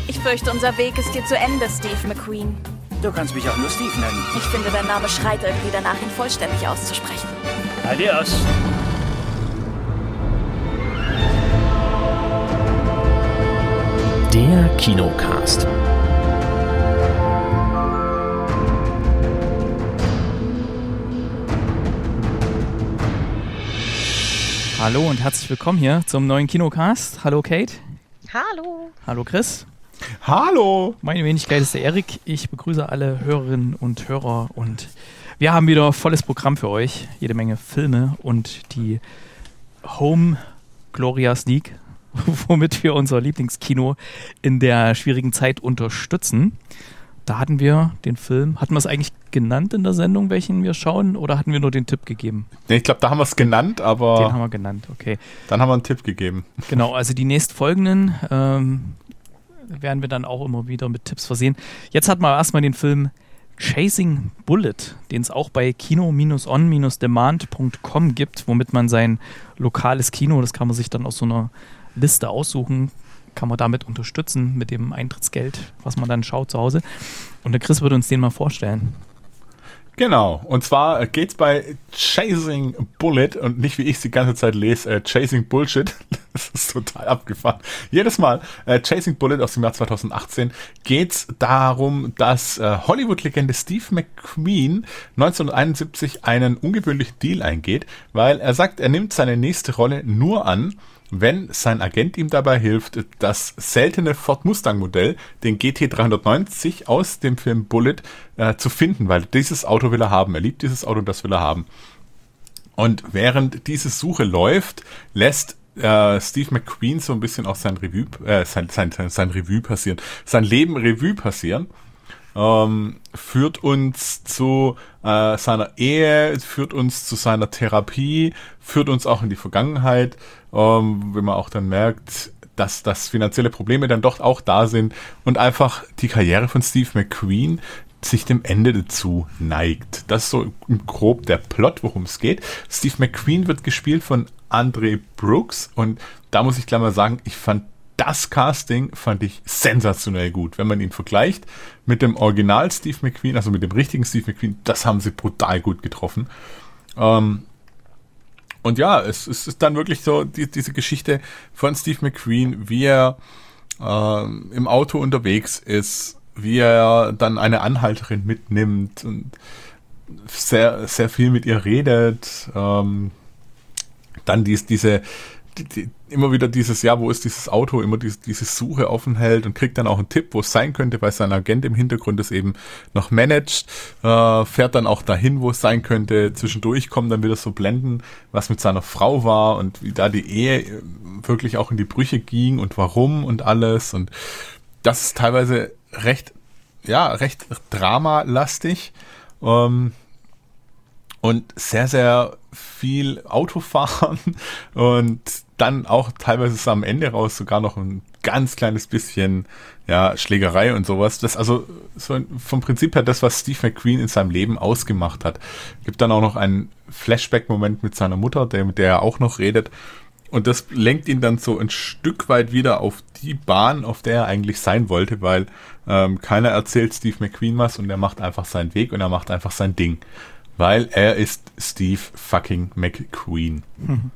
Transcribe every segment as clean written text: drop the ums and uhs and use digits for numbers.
Ich fürchte, unser Weg ist hier zu Ende, Steve McQueen. Du kannst mich auch nur Steve nennen. Ich finde, dein Name schreit irgendwie danach, ihn vollständig auszusprechen. Adios. Der Kinocast. Hallo und herzlich willkommen hier zum neuen Kinocast. Hallo Kate. Hallo. Hallo Chris. Hallo. Meine Wenigkeit ist der Erik. Ich begrüße alle Hörerinnen und Hörer und wir haben wieder volles Programm für euch. Jede Menge Filme und die Home Gloria Sneak, womit wir unser Lieblingskino in der schwierigen Zeit unterstützen. Da hatten wir den Film, hatten wir es eigentlich genannt in der Sendung, welchen wir schauen, oder hatten wir nur den Tipp gegeben? Nee, ich glaube, da haben wir es genannt, aber... Den haben wir genannt, okay. Dann haben wir einen Tipp gegeben. Genau, also die nächstfolgenden werden wir dann auch immer wieder mit Tipps versehen. Jetzt hatten wir erstmal den Film Chasing Bullet, den es auch bei kino-on-demand.com gibt, womit man sein lokales Kino, das kann man sich dann aus so einer Liste aussuchen, kann man damit unterstützen mit dem Eintrittsgeld, was man dann schaut zu Hause. Und der Chris würde uns den mal vorstellen. Genau, und zwar geht's bei Chasing Bullet und nicht wie ich es die ganze Zeit lese, Chasing Bullshit. Das ist total abgefahren. Jedes Mal, Chasing Bullet aus dem Jahr 2018, geht's darum, dass Hollywood-Legende Steve McQueen 1971 einen ungewöhnlichen Deal eingeht, weil er sagt, er nimmt seine nächste Rolle nur an, wenn sein Agent ihm dabei hilft, das seltene Ford Mustang Modell, den GT390 aus dem Film Bullet, zu finden, weil dieses Auto will er haben. Er liebt dieses Auto und das will er haben. Und während diese Suche läuft, lässt Steve McQueen so ein bisschen auch sein Revue passieren, sein Leben Revue passieren. Führt uns zu seiner Ehe, führt uns zu seiner Therapie, führt uns auch in die Vergangenheit, wenn man auch dann merkt, dass finanzielle Probleme dann doch auch da sind und einfach die Karriere von Steve McQueen sich dem Ende dazu neigt. Das ist so grob der Plot, worum es geht. Steve McQueen wird gespielt von Andre Brooks und da muss ich gleich mal sagen, das Casting fand ich sensationell gut. Wenn man ihn vergleicht mit dem Original Steve McQueen, also mit dem richtigen Steve McQueen, das haben sie brutal gut getroffen. Und ja, es ist dann wirklich so diese Geschichte von Steve McQueen, wie er im Auto unterwegs ist, wie er dann eine Anhalterin mitnimmt und sehr, sehr viel mit ihr redet. Dann immer wieder dieses, ja, wo ist dieses Auto, immer diese Suche offen hält und kriegt dann auch einen Tipp, wo es sein könnte, weil sein Agent im Hintergrund es eben noch managt, fährt dann auch dahin, wo es sein könnte. Zwischendurch kommen dann wieder so Blenden, was mit seiner Frau war und wie da die Ehe wirklich auch in die Brüche ging und warum und alles. Und das ist teilweise recht dramalastig und sehr, sehr viel Autofahren und dann auch teilweise ist am Ende raus sogar noch ein ganz kleines bisschen Schlägerei und sowas. Das also so vom Prinzip her das, was Steve McQueen in seinem Leben ausgemacht hat. Gibt dann auch noch einen Flashback-Moment mit seiner Mutter, mit der er auch noch redet. Und das lenkt ihn dann so ein Stück weit wieder auf die Bahn, auf der er eigentlich sein wollte, weil keiner erzählt Steve McQueen was und er macht einfach seinen Weg und er macht einfach sein Ding. Weil er ist Steve fucking McQueen. Mhm.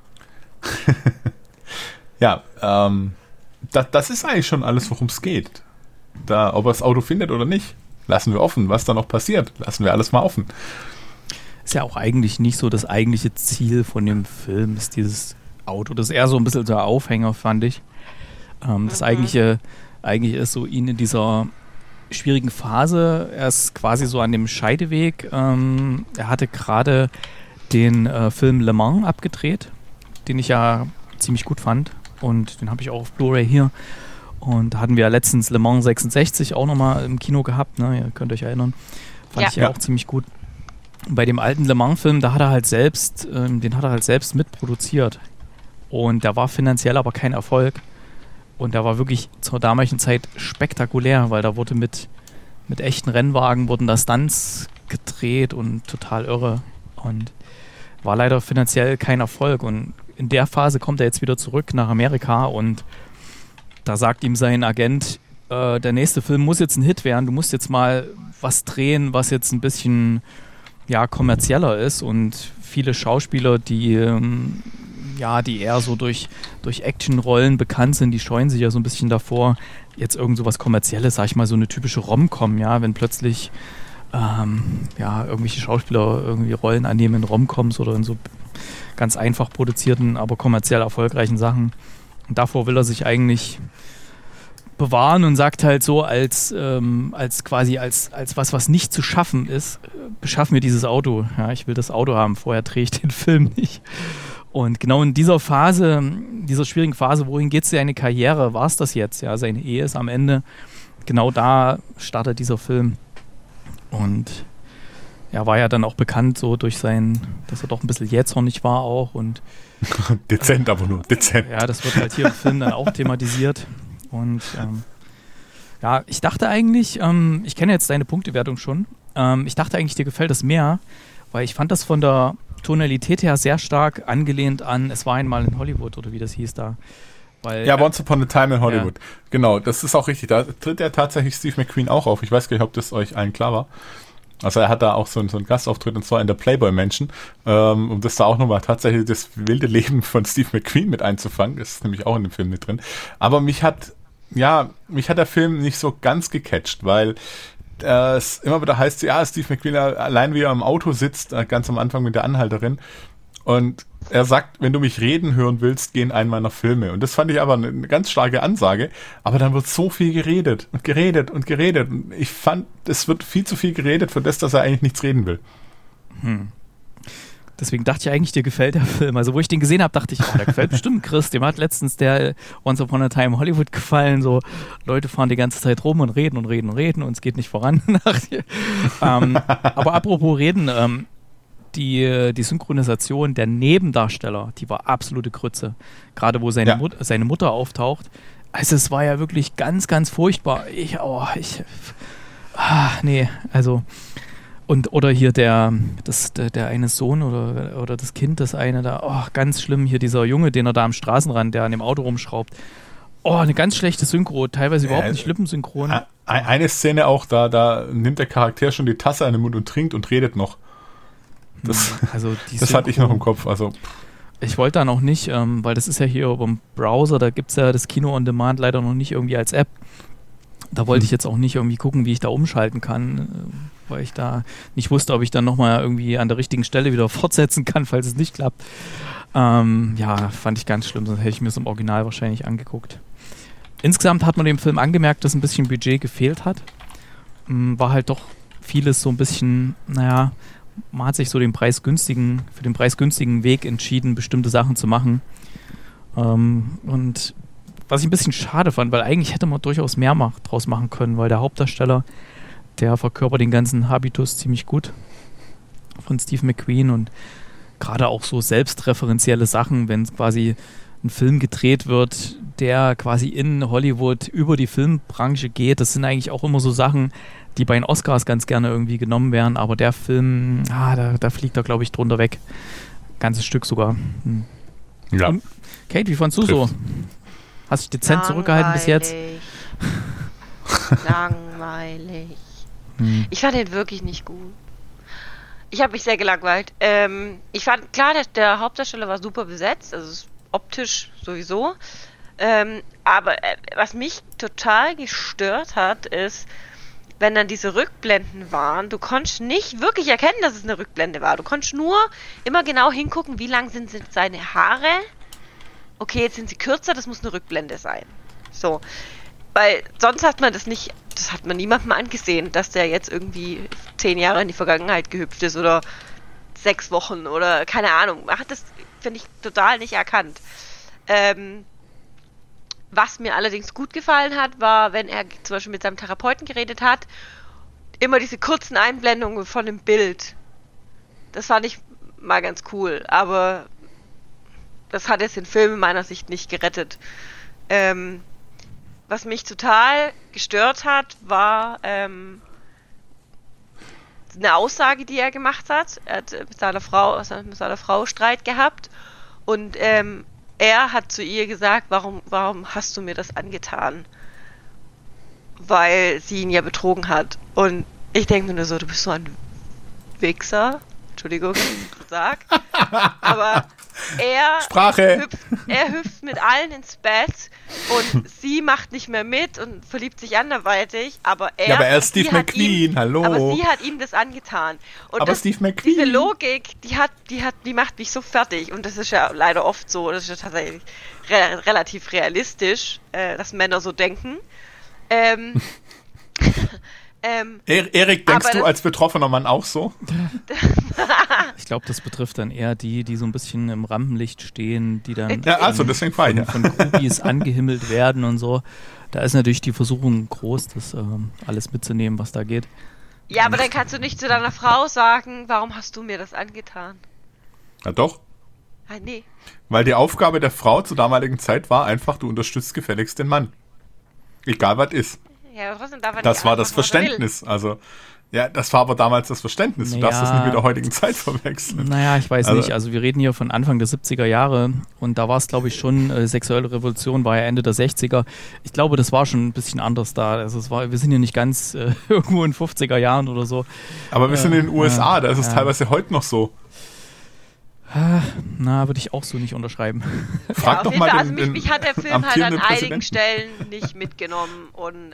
Das ist eigentlich schon alles, worum es geht. Ob er das Auto findet oder nicht, lassen wir offen. Was da noch passiert, lassen wir alles mal offen. Ist ja auch eigentlich nicht so das eigentliche Ziel von dem Film, ist dieses Auto. Das ist eher so ein bisschen der Aufhänger, fand ich. Das eigentliche ist so, ihn in dieser schwierigen Phase, er ist quasi so an dem Scheideweg. Er hatte gerade den Film Le Mans abgedreht, den ich ja ziemlich gut fand und den habe ich auch auf Blu-ray hier. Und da hatten wir ja letztens Le Mans 66 auch nochmal im Kino gehabt, ne? Ihr könnt euch erinnern. Fand ich ja auch ziemlich gut. Und bei dem alten Le Mans-Film, den hat er halt selbst mitproduziert. Und der war finanziell aber kein Erfolg. Und der war wirklich zur damaligen Zeit spektakulär, weil da wurde mit echten Rennwagen wurden da Stunts gedreht und total irre. Und war leider finanziell kein Erfolg. Und in der Phase kommt er jetzt wieder zurück nach Amerika und da sagt ihm sein Agent, der nächste Film muss jetzt ein Hit werden, du musst jetzt mal was drehen, was jetzt ein bisschen kommerzieller ist, und viele Schauspieler, die eher so durch Actionrollen bekannt sind, die scheuen sich ja so ein bisschen davor, jetzt irgend so was Kommerzielles, sag ich mal, so eine typische Rom-Com, wenn plötzlich irgendwelche Schauspieler irgendwie Rollen annehmen in Rom-Coms oder in so ganz einfach produzierten, aber kommerziell erfolgreichen Sachen. Und davor will er sich eigentlich bewahren und sagt halt so, als was nicht zu schaffen ist, beschaff mir dieses Auto. Ja, ich will das Auto haben, vorher drehe ich den Film nicht. Und genau in dieser schwierigen Phase, wohin geht seine Karriere, war es das jetzt? Ja, seine Ehe ist am Ende. Genau da startet dieser Film. Und er war ja dann auch bekannt so durch dass er doch ein bisschen jähzornig war auch. Und dezent, aber nur dezent. Ja, das wird halt hier im Film dann auch thematisiert. Und ich dachte eigentlich, ich kenne jetzt deine Punktewertung schon, ich dachte eigentlich, dir gefällt das mehr, weil ich fand das von der Tonalität her sehr stark angelehnt an Es war einmal in Hollywood, oder wie das hieß da. Weil, Once Upon a Time in Hollywood. Ja. Genau, das ist auch richtig. Da tritt ja tatsächlich Steve McQueen auch auf. Ich weiß gar nicht, ob das euch allen klar war. Also er hat da auch so einen Gastauftritt, und zwar in der Playboy-Mansion, um das da auch nochmal tatsächlich das wilde Leben von Steve McQueen mit einzufangen. Das ist nämlich auch in dem Film mit drin. Aber mich hat der Film nicht so ganz gecatcht, weil es immer wieder heißt, Steve McQueen allein wie er im Auto sitzt, ganz am Anfang mit der Anhalterin, und er sagt, wenn du mich reden hören willst, geh in einen meiner Filme. Und das fand ich aber eine ganz starke Ansage. Aber dann wird so viel geredet und geredet und geredet. Und ich fand, es wird viel zu viel geredet für das, dass er eigentlich nichts reden will. Deswegen dachte ich eigentlich, dir gefällt der Film. Also wo ich den gesehen habe, dachte ich, der gefällt bestimmt Chris. Dem hat letztens der Once Upon a Time Hollywood gefallen. So Leute fahren die ganze Zeit rum und reden und reden und reden und es geht nicht voran. Aber apropos reden, die Synchronisation der Nebendarsteller, die war absolute Grütze. Gerade wo seine Mutter auftaucht. Also es war ja wirklich ganz, ganz furchtbar. Oder hier der eine Sohn oder das Kind, das eine da, ganz schlimm, hier dieser Junge, den er da am Straßenrand, der an dem Auto rumschraubt. Eine ganz schlechte Synchro, teilweise überhaupt nicht lippensynchron. Eine Szene auch, da nimmt der Charakter schon die Tasse an den Mund und trinkt und redet noch. Das hatte ich noch im Kopf. Also ich wollte da noch nicht, weil das ist ja hier über dem Browser, da gibt es ja das Kino on Demand leider noch nicht irgendwie als App. Da wollte ich jetzt auch nicht irgendwie gucken, wie ich da umschalten kann, weil ich da nicht wusste, ob ich dann nochmal irgendwie an der richtigen Stelle wieder fortsetzen kann, falls es nicht klappt. Fand ich ganz schlimm, sonst hätte ich mir es im Original wahrscheinlich angeguckt. Insgesamt hat man dem Film angemerkt, dass ein bisschen Budget gefehlt hat. War halt doch vieles so ein bisschen, man hat sich so für den preisgünstigen Weg entschieden, bestimmte Sachen zu machen. Und was ich ein bisschen schade fand, weil eigentlich hätte man durchaus mehr draus machen können, weil der Hauptdarsteller, der verkörpert den ganzen Habitus ziemlich gut von Steve McQueen, und gerade auch so selbstreferenzielle Sachen, wenn quasi ein Film gedreht wird, der quasi in Hollywood über die Filmbranche geht, das sind eigentlich auch immer so Sachen, die bei den Oscars ganz gerne irgendwie genommen werden, aber der Film, da fliegt er, glaube ich, drunter weg. Ganzes Stück sogar. Ja. Und, Kate, wie fandst du so? Hast dich dezent zurückgehalten bis jetzt? Langweilig. Ich fand den wirklich nicht gut. Ich habe mich sehr gelangweilt. Ich fand, klar, der Hauptdarsteller war super besetzt, also optisch sowieso. Aber was mich total gestört hat, ist, wenn dann diese Rückblenden waren, du konntest nicht wirklich erkennen, dass es eine Rückblende war. Du konntest nur immer genau hingucken, wie lang sind seine Haare. Okay, jetzt sind sie kürzer, das muss eine Rückblende sein. So. Weil sonst hat man das hat man niemandem angesehen, dass der jetzt irgendwie 10 Jahre in die Vergangenheit gehüpft ist oder 6 Wochen oder keine Ahnung. Man hat das, finde ich, total nicht erkannt. Was mir allerdings gut gefallen hat, war, wenn er zum Beispiel mit seinem Therapeuten geredet hat, immer diese kurzen Einblendungen von dem Bild. Das fand ich mal ganz cool, aber das hat jetzt den Film in meiner Sicht nicht gerettet. Was mich total gestört hat, war eine Aussage, die er gemacht hat. Er hat mit seiner Frau Streit gehabt und er hat zu ihr gesagt, warum hast du mir das angetan? weil sie ihn ja betrogen hat. Und ich denke mir nur so, du bist so ein Wichser. Entschuldigung, dass ich das sag. Aber er hüpft mit allen ins Bett und sie macht nicht mehr mit und verliebt sich anderweitig, aber er ist Steve McQueen, hallo. Aber sie hat ihm das angetan. Und aber Steve McQueen. Diese Logik, die macht mich so fertig. Und das ist ja leider oft so, das ist ja tatsächlich relativ realistisch, dass Männer so denken. Erik, denkst du als betroffener Mann auch so? Ich glaube, das betrifft dann eher die so ein bisschen im Rampenlicht stehen, die dann deswegen von Groupies angehimmelt werden und so. Da ist natürlich die Versuchung groß, das alles mitzunehmen, was da geht. Ja, aber dann kannst du nicht zu deiner Frau sagen, warum hast du mir das angetan? Ja, doch. Ah, nee. Weil die Aufgabe der Frau zur damaligen Zeit war einfach, du unterstützt gefälligst den Mann. Egal, was ist. Ja, aber trotzdem darf er das nicht war das Verständnis. Also, ja, das war aber damals das Verständnis. Du darfst das nicht mit der heutigen Zeit verwechseln. Naja, ich weiß nicht. Also wir reden hier von Anfang der 70er Jahre und da war es, glaube ich, schon, sexuelle Revolution war ja Ende der 60er. Ich glaube, das war schon ein bisschen anders da. Also wir sind ja nicht ganz irgendwo in 50er Jahren oder so. Aber wir sind in den USA, da ist es teilweise heute noch so. Na, würde ich auch so nicht unterschreiben. Frag doch mal den mich hat der Film halt an einigen Stellen nicht mitgenommen und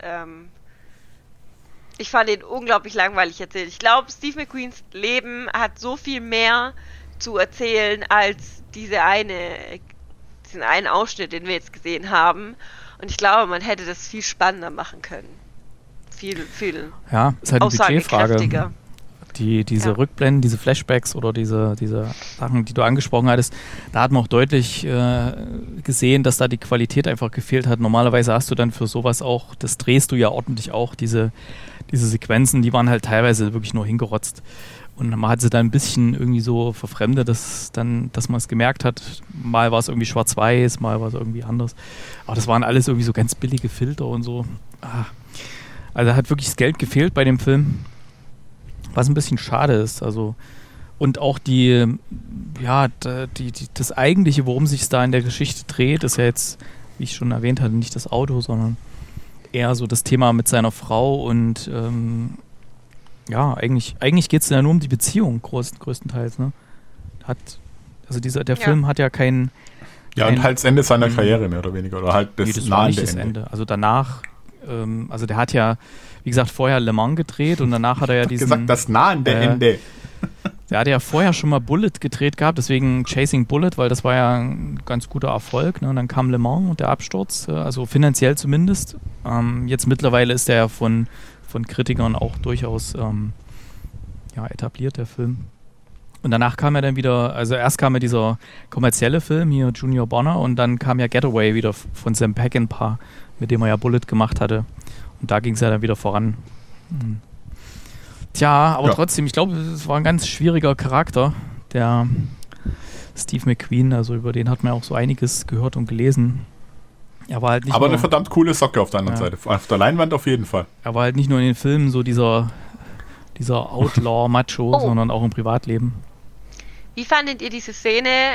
ich fand ihn unglaublich langweilig erzählt. Ich glaube, Steve McQueens Leben hat so viel mehr zu erzählen als diesen einen Ausschnitt, den wir jetzt gesehen haben. Und ich glaube, man hätte das viel spannender machen können. Viel ist halt eine Budgetfrage. Diese Ja. Rückblenden, diese Flashbacks oder diese Sachen, die du angesprochen hattest, da hat man auch deutlich gesehen, dass da die Qualität einfach gefehlt hat. Normalerweise hast du dann für sowas auch, das drehst du ja ordentlich auch, diese Sequenzen, die waren halt teilweise wirklich nur hingerotzt. Und man hat sie dann ein bisschen irgendwie so verfremdet, dass man es gemerkt hat, mal war es irgendwie schwarz-weiß, mal war es irgendwie anders. Aber das waren alles irgendwie so ganz billige Filter und so. Also hat wirklich das Geld gefehlt bei dem Film. Was ein bisschen schade ist, also und auch das Eigentliche, worum sich es da in der Geschichte dreht, ist ja jetzt, wie ich schon erwähnt hatte, nicht das Auto, sondern eher so das Thema mit seiner Frau und eigentlich geht es ja nur um die Beziehung größtenteils, ne? Der Film hat ja kein und halt das Ende seiner Karriere mehr oder weniger oder halt das nahende Ende. Also danach, der hat ja, wie gesagt, vorher Le Mans gedreht und danach hat er ja gesagt, das nahende Ende. Der hatte ja vorher schon mal Bullet gedreht gehabt, deswegen Chasing Bullet, weil das war ja ein ganz guter Erfolg. Ne? Und dann kam Le Mans und der Absturz, also finanziell zumindest. Jetzt mittlerweile ist der ja von Kritikern auch durchaus etabliert, der Film. Und danach kam er dann wieder, also erst kam ja dieser kommerzielle Film, hier Junior Bonner, und dann kam ja Getaway wieder von Sam Peckinpah, mit dem er ja Bullet gemacht hatte. Und da ging es ja dann wieder voran. Tja, aber trotzdem, ich glaube, es war ein ganz schwieriger Charakter, der Steve McQueen, also über den hat man auch so einiges gehört und gelesen. Er war halt nicht aber nur, eine verdammt coole Socke auf der anderen Seite. Auf der Leinwand auf jeden Fall. Er war halt nicht nur in den Filmen so dieser Outlaw-Macho, sondern auch im Privatleben. Wie fandet ihr diese Szene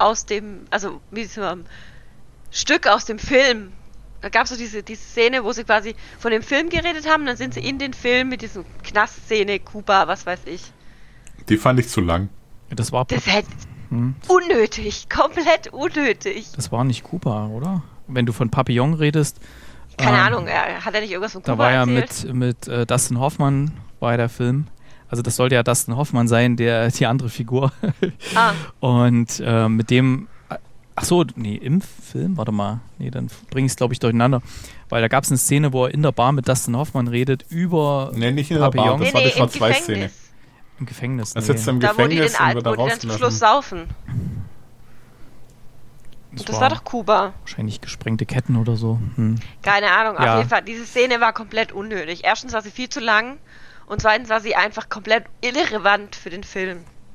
Stück aus dem Film? Da gab es so diese Szene, wo sie quasi von dem Film geredet haben, dann sind sie in den Film mit diesem Knastszene, Kuba, was weiß ich. Die fand ich zu lang. Das hätte unnötig, komplett unnötig. Das war nicht Kuba, oder? Wenn du von Papillon redest. Keine Ahnung, hat er nicht irgendwas von Kuba Da war ja erzählt? mit Dustin Hoffmann war ja der Film. Also das sollte ja Dustin Hoffmann sein, die andere Figur. Und mit dem im Film, warte mal. Nee, dann bringe ich es, glaube ich, durcheinander. Weil da gab es eine Szene, wo er in der Bar mit Dustin Hoffmann redet über Nee, nicht in der Bar, das war die Schwarz-Weiß-Szene. Im Gefängnis. Er sitzt im Gefängnis und wird da wo die dann zum Schluss saufen. Das war doch Kuba. Wahrscheinlich gesprengte Ketten oder so. Keine Ahnung, auf jeden Fall. Diese Szene war komplett unnötig. Erstens war sie viel zu lang und zweitens war sie einfach komplett irrelevant für den Film.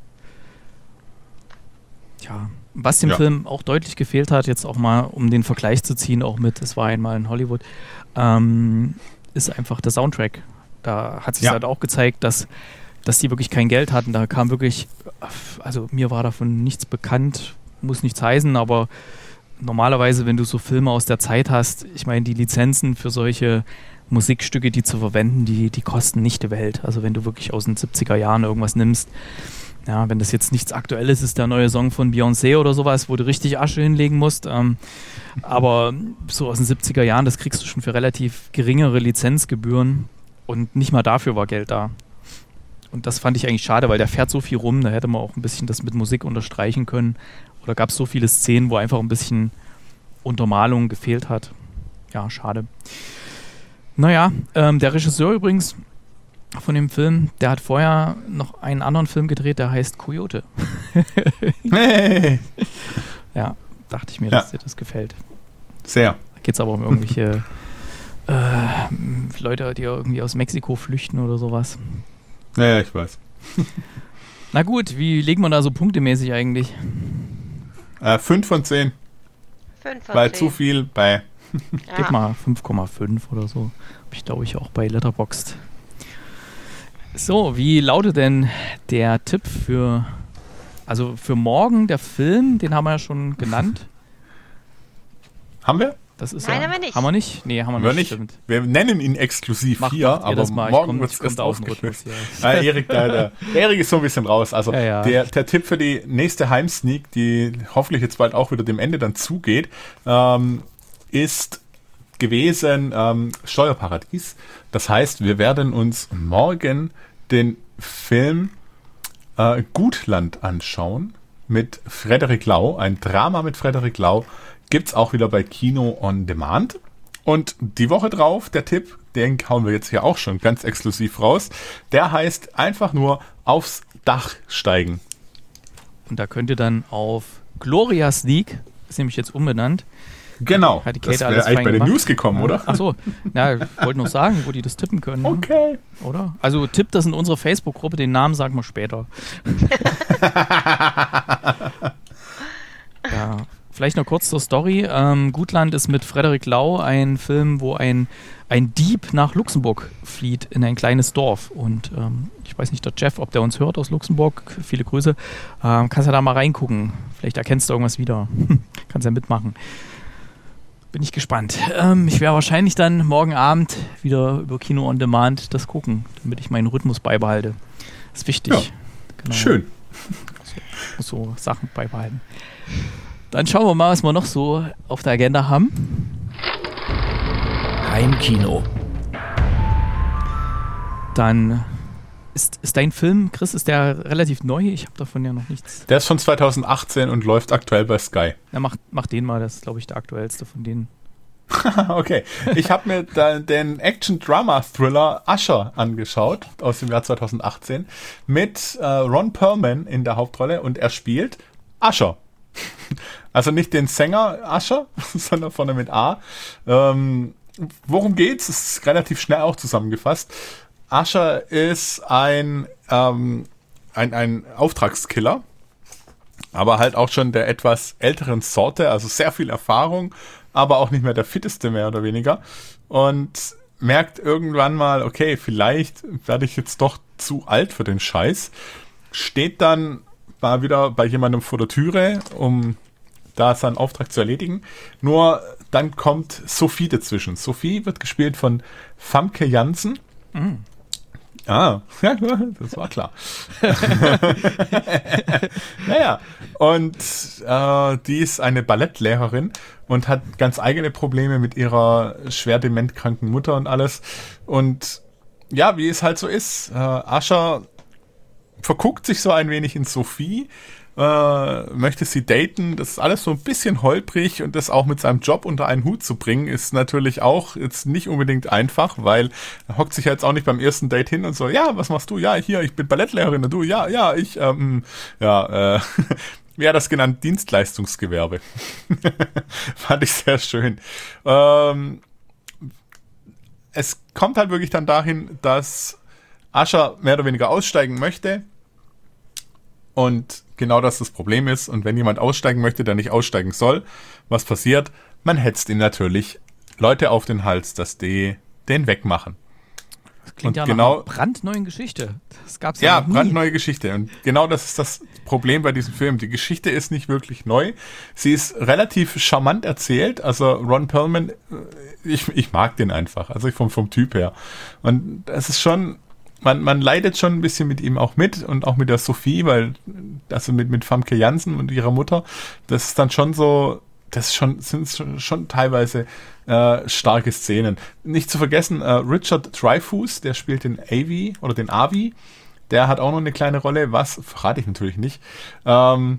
Tja, was dem Film auch deutlich gefehlt hat, jetzt auch mal, um den Vergleich zu ziehen, auch mit Es war einmal in Hollywood, ist einfach der Soundtrack. Da hat sich halt auch gezeigt, dass die wirklich kein Geld hatten. Da kam wirklich, also mir war davon nichts bekannt, muss nichts heißen, aber normalerweise, wenn du so Filme aus der Zeit hast, ich meine, die Lizenzen für solche Musikstücke, die zu verwenden, die kosten nicht die Welt. Also wenn du wirklich aus den 70er Jahren irgendwas nimmst, ja, wenn das jetzt nichts Aktuelles ist, der neue Song von Beyoncé oder sowas, wo du richtig Asche hinlegen musst, aber so aus den 70er Jahren, das kriegst du schon für relativ geringere Lizenzgebühren und nicht mal dafür war Geld da. Und das fand ich eigentlich schade, weil der fährt so viel rum, da hätte man auch ein bisschen das mit Musik unterstreichen können. Oder gab es so viele Szenen, wo einfach ein bisschen Untermalung gefehlt hat. Ja, schade. Naja, der Regisseur übrigens von dem Film, der hat vorher noch einen anderen Film gedreht, der heißt Coyote. Hey. Ja, dachte ich mir, dass dir das gefällt. Sehr. Da geht es aber um irgendwelche Leute, die irgendwie aus Mexiko flüchten oder sowas. Ja, ich weiß. Na gut, wie legen wir da so punktemäßig eigentlich? 5 von 10. 5 von Weil 10. zu viel bei... Gib mal 5,5 oder so. Hab ich, glaube ich, auch bei Letterboxd. So, wie lautet denn der Tipp für morgen, der Film? Den haben wir ja schon genannt. Haben wir? Das ist Nein, haben wir nicht. Haben wir nicht? Nee, haben wir nicht. Stimmt. Wir nennen ihn exklusiv hier, macht ihr aber das mal. morgen wird es erst ausgeschrieben. Erik, der Erik ist so ein bisschen raus. Also ja. Der Tipp für die nächste Heimsneak, die hoffentlich jetzt bald auch wieder dem Ende dann zugeht, ist gewesen Steuerparadies. Das heißt, wir werden uns morgen den Film Gutland anschauen mit Frederik Lau. Ein Drama mit Frederik Lau gibt's auch wieder bei Kino on Demand. Und die Woche drauf, der Tipp, den hauen wir jetzt hier auch schon ganz exklusiv raus, der heißt einfach nur aufs Dach steigen. Und da könnt ihr dann auf Gloria Sneak, ist nämlich jetzt umbenannt. Genau, Hat die das Kate wäre alles eigentlich fein bei den gemacht? News gekommen, oder? Achso, ja, ich wollte noch sagen, wo die das tippen können. ne? Okay. Oder? Also tippt das in unserer Facebook-Gruppe, den Namen sagen wir später. Ja, vielleicht noch kurz zur Story. Gutland ist mit Frederik Lau ein Film, wo ein Dieb nach Luxemburg flieht in ein kleines Dorf. Und ich weiß nicht, der Jeff, ob der uns hört aus Luxemburg, viele Grüße, kannst ja da mal reingucken. Vielleicht erkennst du irgendwas wieder. Kannst ja mitmachen. Bin ich gespannt. Ich werde wahrscheinlich dann morgen Abend wieder über Kino on Demand das gucken, damit ich meinen Rhythmus beibehalte. Das ist wichtig. Ja, Genau. schön. So Sachen beibehalten. Dann schauen wir mal, was wir noch so auf der Agenda haben. Heimkino. Dann ist dein Film, Chris, ist der relativ neu? Ich habe davon ja noch nichts. Der ist von 2018 und läuft aktuell bei Sky. Ja, mach den mal, das ist, glaube ich, der aktuellste von denen. Okay, ich habe mir den Action-Drama-Thriller Usher angeschaut aus dem Jahr 2018 mit Ron Perlman in der Hauptrolle und er spielt Usher. Also nicht den Sänger Usher, sondern vorne mit A. Worum geht's? Das ist relativ schnell auch zusammengefasst. Usher ist ein Auftragskiller, aber halt auch schon der etwas älteren Sorte, also sehr viel Erfahrung, aber auch nicht mehr der fitteste mehr oder weniger und merkt irgendwann mal, okay, vielleicht werde ich jetzt doch zu alt für den Scheiß, steht dann mal wieder bei jemandem vor der Türe, um da seinen Auftrag zu erledigen. Nur dann kommt Sophie dazwischen. Sophie wird gespielt von Famke Janssen. Mhm. Ah, ja, das war klar. Naja, und die ist eine Ballettlehrerin und hat ganz eigene Probleme mit ihrer schwer dementkranken Mutter und alles. Und ja, wie es halt so ist, Usher verguckt sich so ein wenig in Sophie, möchte sie daten, das ist alles so ein bisschen holprig und das auch mit seinem Job unter einen Hut zu bringen, ist natürlich auch jetzt nicht unbedingt einfach, weil er hockt sich ja jetzt auch nicht beim ersten Date hin und so, ja, was machst du? Ja, hier, ich bin Ballettlehrerin und du, ja, ich, wie hat das genannt? Dienstleistungsgewerbe. Fand ich sehr schön. Es kommt halt wirklich dann dahin, dass Usher mehr oder weniger aussteigen möchte und genau das Problem ist. Und wenn jemand aussteigen möchte, der nicht aussteigen soll, was passiert? Man hetzt ihm natürlich Leute auf den Hals, dass die den wegmachen. Das klingt und ja genau, nach einer brandneuen Geschichte. Das gab's ja noch nie. brandneue Geschichte. Und genau das ist das Problem bei diesem Film. Die Geschichte ist nicht wirklich neu. Sie ist relativ charmant erzählt. Also Ron Perlman, ich mag den einfach. Also vom Typ her. Und es ist schon, man leidet schon ein bisschen mit ihm auch mit und auch mit der Sophie, weil, also mit Famke Janssen und ihrer Mutter, das ist dann schon so, sind schon teilweise starke Szenen. Nicht zu vergessen, Richard Dreyfuss, der spielt den Avi oder den Avi. Der hat auch noch eine kleine Rolle, was verrate ich natürlich nicht. Und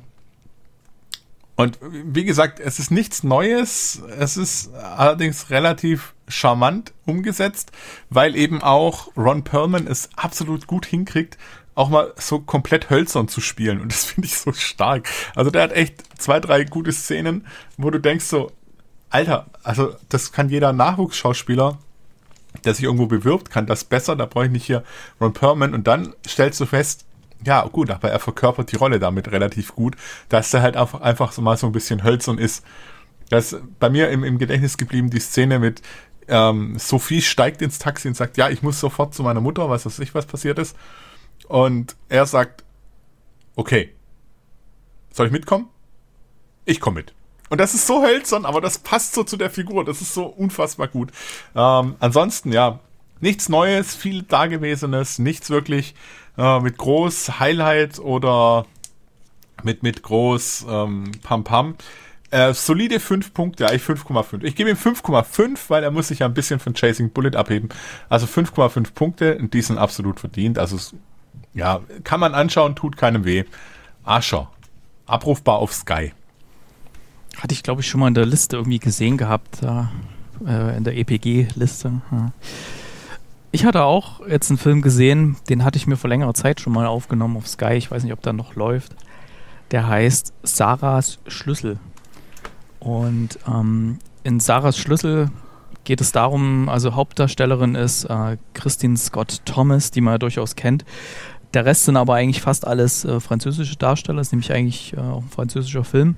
wie gesagt, es ist nichts Neues. Es ist allerdings relativ charmant umgesetzt, weil eben auch Ron Perlman es absolut gut hinkriegt, auch mal so komplett hölzern zu spielen. Und das finde ich so stark. Also der hat echt 2, 3 gute Szenen, wo du denkst so, Alter, also das kann jeder Nachwuchsschauspieler, der sich irgendwo bewirbt, kann das besser, da brauche ich nicht hier Ron Perlman. Und dann stellst du fest, ja gut, aber er verkörpert die Rolle damit relativ gut, dass er halt einfach so mal so ein bisschen hölzern ist. Das ist bei mir im Gedächtnis geblieben, die Szene mit Sophie steigt ins Taxi und sagt, ja, ich muss sofort zu meiner Mutter, was weiß ich, was passiert ist. Und er sagt, okay, soll ich mitkommen? Ich komme mit. Und das ist so hölzern, aber das passt so zu der Figur. Das ist so unfassbar gut. Ansonsten, ja, nichts Neues, viel Dagewesenes, nichts wirklich mit groß Highlight oder mit groß Pam-Pam. Solide 5 Punkte, ja, 5,5. Ich gebe ihm 5,5, weil er muss sich ja ein bisschen von Chasing Bullet abheben. Also 5,5 Punkte, und die sind absolut verdient. Also, ja, kann man anschauen, tut keinem weh. Ascher, abrufbar auf Sky. Hatte ich, glaube ich, schon mal in der Liste irgendwie gesehen gehabt, in der EPG-Liste. Ja. Ich hatte auch jetzt einen Film gesehen, den hatte ich mir vor längerer Zeit schon mal aufgenommen auf Sky. Ich weiß nicht, ob der noch läuft. Der heißt Sarahs Schlüssel. Und in Sarahs Schlüssel geht es darum, also Hauptdarstellerin ist Christine Scott Thomas, die man ja durchaus kennt. Der Rest sind aber eigentlich fast alles französische Darsteller, ist nämlich eigentlich auch ein französischer Film.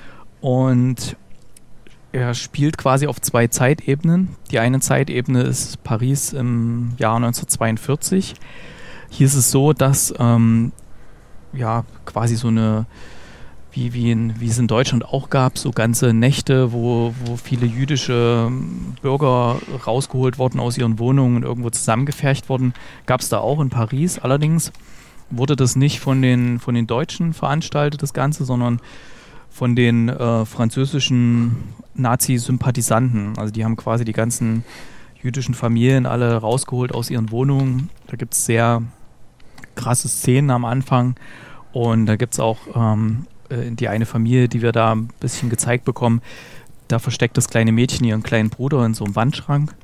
Und er spielt quasi auf 2 Zeitebenen. Die eine Zeitebene ist Paris im Jahr 1942. Hier ist es so, dass quasi so eine, wie es in Deutschland auch gab, so ganze Nächte, wo viele jüdische Bürger rausgeholt wurden aus ihren Wohnungen und irgendwo zusammengefercht wurden, gab es da auch in Paris. Allerdings wurde das nicht von den Deutschen veranstaltet, das Ganze, sondern von den französischen Nazi-Sympathisanten. Also die haben quasi die ganzen jüdischen Familien alle rausgeholt aus ihren Wohnungen. Da gibt es sehr krasse Szenen am Anfang. Und da gibt es auch die eine Familie, die wir da ein bisschen gezeigt bekommen. Da versteckt das kleine Mädchen ihren kleinen Bruder in so einem Wandschrank.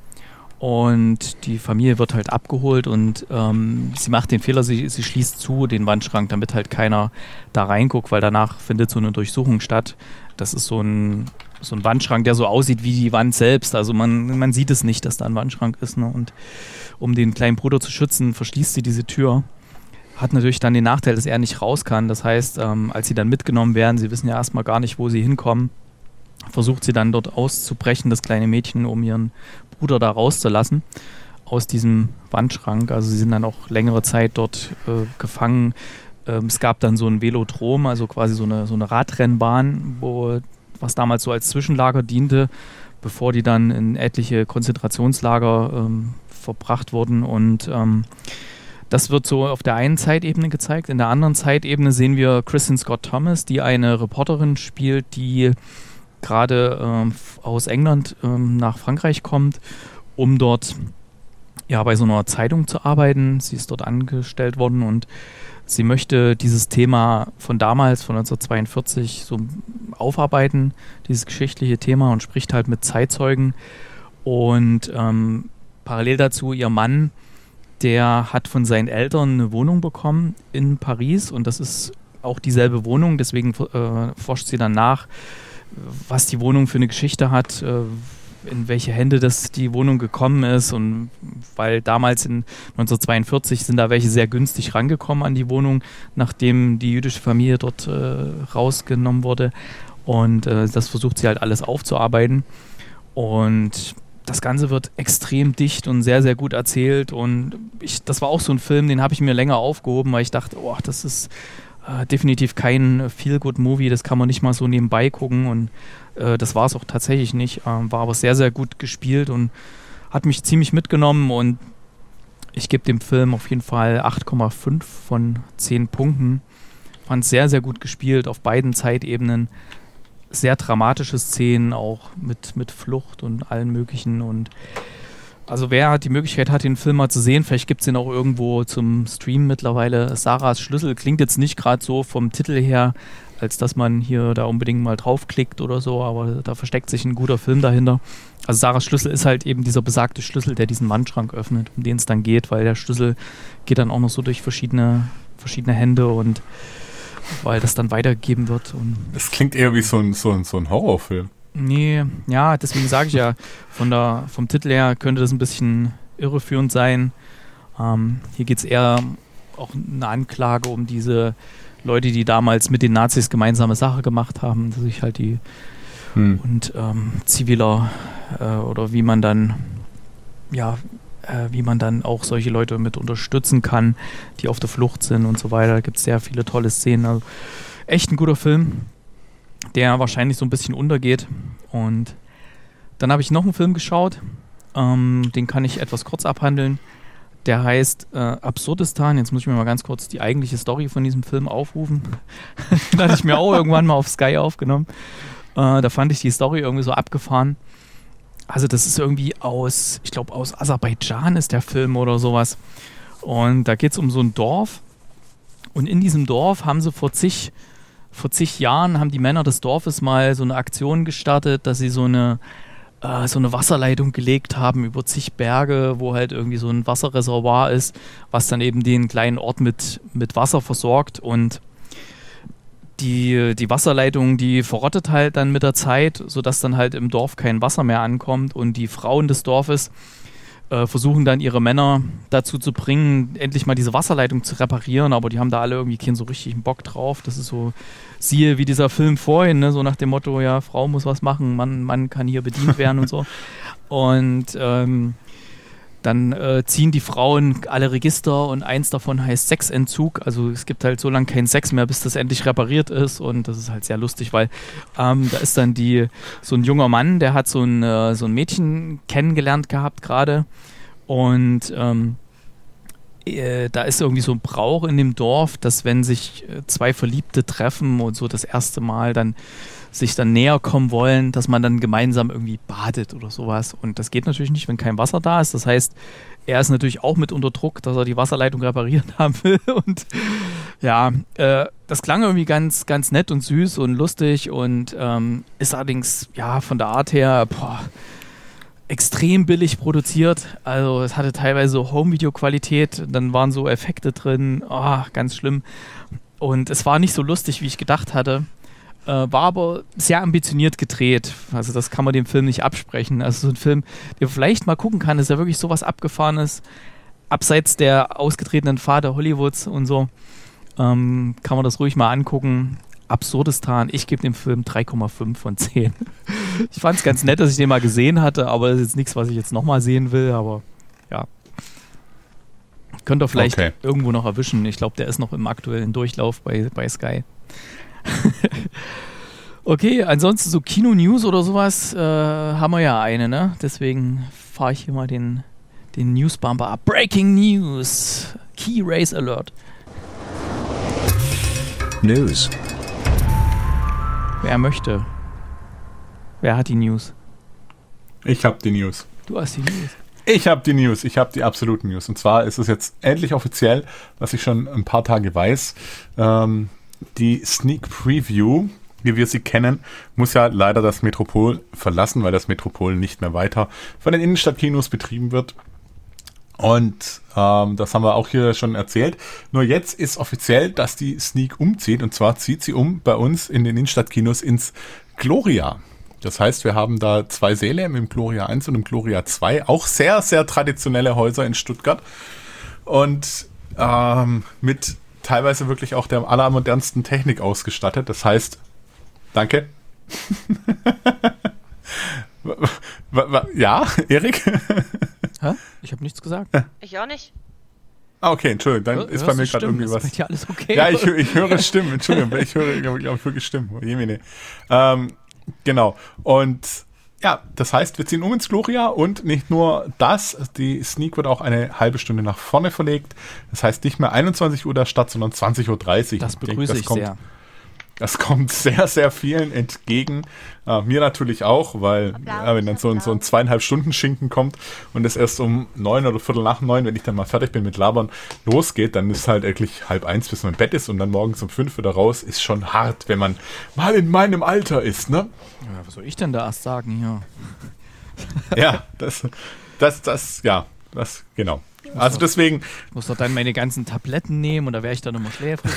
Und die Familie wird halt abgeholt und sie macht den Fehler, sie schließt zu den Wandschrank, damit halt keiner da reinguckt, weil danach findet so eine Durchsuchung statt. Das ist so ein Wandschrank, der so aussieht wie die Wand selbst. Also man sieht es nicht, dass da ein Wandschrank ist. Ne? Und um den kleinen Bruder zu schützen, verschließt sie diese Tür. Hat natürlich dann den Nachteil, dass er nicht raus kann. Das heißt, als sie dann mitgenommen werden, sie wissen ja erstmal gar nicht, wo sie hinkommen, versucht sie dann dort auszubrechen, das kleine Mädchen, um ihren Bruder da rauszulassen aus diesem Wandschrank. Also sie sind dann auch längere Zeit dort gefangen. Es gab dann so ein Velodrom, also quasi so eine Radrennbahn, was damals so als Zwischenlager diente, bevor die dann in etliche Konzentrationslager verbracht wurden. Und das wird so auf der einen Zeitebene gezeigt. In der anderen Zeitebene sehen wir Christine Scott Thomas, die eine Reporterin spielt, die gerade aus England nach Frankreich kommt, um dort bei so einer Zeitung zu arbeiten. Sie ist dort angestellt worden und sie möchte dieses Thema von damals, von 1942, so aufarbeiten, dieses geschichtliche Thema, und spricht halt mit Zeitzeugen. Und parallel dazu ihr Mann, der hat von seinen Eltern eine Wohnung bekommen in Paris, und das ist auch dieselbe Wohnung, deswegen forscht sie dann nach, was die Wohnung für eine Geschichte hat, in welche Hände die Wohnung gekommen ist, und weil damals in 1942 sind da welche sehr günstig rangekommen an die Wohnung, nachdem die jüdische Familie dort rausgenommen wurde, und das versucht sie halt alles aufzuarbeiten, und das Ganze wird extrem dicht und sehr, sehr gut erzählt, und das war auch so ein Film, den habe ich mir länger aufgehoben, weil ich dachte, das ist definitiv kein Feel-Good-Movie, das kann man nicht mal so nebenbei gucken und das war es auch tatsächlich nicht. War aber sehr, sehr gut gespielt und hat mich ziemlich mitgenommen und ich gebe dem Film auf jeden Fall 8,5 von 10 Punkten. Fand sehr, sehr gut gespielt auf beiden Zeitebenen. Sehr dramatische Szenen, auch mit Flucht und allen möglichen. Und also wer die Möglichkeit hat, den Film mal zu sehen, vielleicht gibt es den auch irgendwo zum Stream mittlerweile. Sarahs Schlüssel klingt jetzt nicht gerade so vom Titel her, als dass man hier da unbedingt mal draufklickt oder so, aber da versteckt sich ein guter Film dahinter. Also Sarahs Schlüssel ist halt eben dieser besagte Schlüssel, der diesen Wandschrank öffnet, um den es dann geht, weil der Schlüssel geht dann auch noch so durch verschiedene Hände und weil das dann weitergegeben wird. Und das klingt eher wie so ein Horrorfilm. Nee, ja, deswegen sage ich ja, vom Titel her könnte das ein bisschen irreführend sein. Hier geht es eher auch eine Anklage um diese Leute, die damals mit den Nazis gemeinsame Sache gemacht haben, dass sich halt die und ziviler oder wie man dann auch solche Leute mit unterstützen kann, die auf der Flucht sind und so weiter. Da gibt es sehr viele tolle Szenen. Also echt ein guter Film, der wahrscheinlich so ein bisschen untergeht. Und dann habe ich noch einen Film geschaut, den kann ich etwas kurz abhandeln. Der heißt Absurdistan. Jetzt muss ich mir mal ganz kurz die eigentliche Story von diesem Film aufrufen. Den hatte ich mir auch irgendwann mal auf Sky aufgenommen. Da fand ich die Story irgendwie so abgefahren. Also das ist irgendwie aus Aserbaidschan ist der Film oder sowas. Und da geht es um so ein Dorf. Und in diesem Dorf haben sie vor zig Jahren haben die Männer des Dorfes mal so eine Aktion gestartet, dass sie so eine Wasserleitung gelegt haben über zig Berge, wo halt irgendwie so ein Wasserreservoir ist, was dann eben den kleinen Ort mit Wasser versorgt. Und die Wasserleitung, die verrottet halt dann mit der Zeit, sodass dann halt im Dorf kein Wasser mehr ankommt. Und die Frauen des Dorfes versuchen dann ihre Männer dazu zu bringen, endlich mal diese Wasserleitung zu reparieren, aber die haben da alle irgendwie keinen so richtigen Bock drauf. Das ist so, siehe wie dieser Film vorhin, ne? So nach dem Motto, ja, Frau muss was machen, Mann kann hier bedient werden und so. Und dann ziehen die Frauen alle Register und eins davon heißt Sexentzug. Also es gibt halt so lange keinen Sex mehr, bis das endlich repariert ist und das ist halt sehr lustig, weil da ist dann so ein junger Mann, der hat so ein Mädchen kennengelernt gehabt gerade und da ist irgendwie so ein Brauch in dem Dorf, dass wenn sich zwei Verliebte treffen und so das erste Mal dann sich dann näher kommen wollen, dass man dann gemeinsam irgendwie badet oder sowas. Und das geht natürlich nicht, wenn kein Wasser da ist. Das heißt, er ist natürlich auch mit unter Druck, dass er die Wasserleitung repariert haben will. Und ja, das klang irgendwie ganz, ganz nett und süß und lustig und ist allerdings ja von der Art her extrem billig produziert. Also es hatte teilweise so Home-Video-Qualität, dann waren so Effekte drin, ganz schlimm. Und es war nicht so lustig, wie ich gedacht hatte. War aber sehr ambitioniert gedreht. Also das kann man dem Film nicht absprechen. Also so ein Film, den man vielleicht mal gucken kann, ist ja wirklich sowas Abgefahrenes, abseits der ausgetretenen Pfade Hollywoods und so, kann man das ruhig mal angucken. Absurdistan, ich gebe dem Film 3,5 von 10. Ich fand es ganz nett, dass ich den mal gesehen hatte, aber das ist jetzt nichts, was ich jetzt nochmal sehen will, aber ja. Könnt ihr vielleicht irgendwo noch erwischen. Ich glaube, der ist noch im aktuellen Durchlauf bei Sky. Okay, ansonsten so Kino-News oder sowas haben wir ja eine, ne? Deswegen fahre ich hier mal den News-Bumper ab. Breaking News! Key Race Alert. News. Wer möchte? Wer hat die News? Ich habe die News. Du hast die News. Ich habe die News. Ich habe die absoluten News. Und zwar ist es jetzt endlich offiziell, was ich schon ein paar Tage weiß. Die Sneak Preview, wie wir sie kennen, muss ja leider das Metropol verlassen, weil das Metropol nicht mehr weiter von den Innenstadtkinos betrieben wird. Und das haben wir auch hier schon erzählt. Nur jetzt ist offiziell, dass die Sneak umzieht. Und zwar zieht sie um bei uns in den Innenstadtkinos ins Gloria. Das heißt, wir haben da 2 Säle, im Gloria 1 und im Gloria 2. Auch sehr, sehr traditionelle Häuser in Stuttgart. Und mit teilweise wirklich auch der allermodernsten Technik ausgestattet. Das heißt, danke. Ja, Erik? Hä? Ich habe nichts gesagt. Ich auch nicht. Ah, okay, Entschuldigung, dann ist bei mir gerade irgendwie was. Ist bei dir alles okay? Ja, ich höre Stimmen, Entschuldigung, ich höre, glaube ich, wirklich Stimmen. Jemine. Genau. Und ja, das heißt, wir ziehen ins Gloria und nicht nur das, die Sneak wird auch eine halbe Stunde nach vorne verlegt. Das heißt nicht mehr 21 Uhr der Stadt, sondern 20.30 Uhr. Das begrüße ich sehr. Das kommt sehr, sehr vielen entgegen. Mir natürlich auch, weil wenn dann so ein 2,5 Stunden Schinken kommt und es erst um 9 oder Viertel nach 9, wenn ich dann mal fertig bin mit Labern, losgeht, dann ist halt wirklich 12:30, bis man im Bett ist und dann morgens um 5 wieder raus, ist schon hart, wenn man mal in meinem Alter ist, ne? Ja, was soll ich denn da erst sagen hier? Ja, das, genau. Also deswegen. Ich muss doch dann meine ganzen Tabletten nehmen und da wäre ich dann immer schläfrig.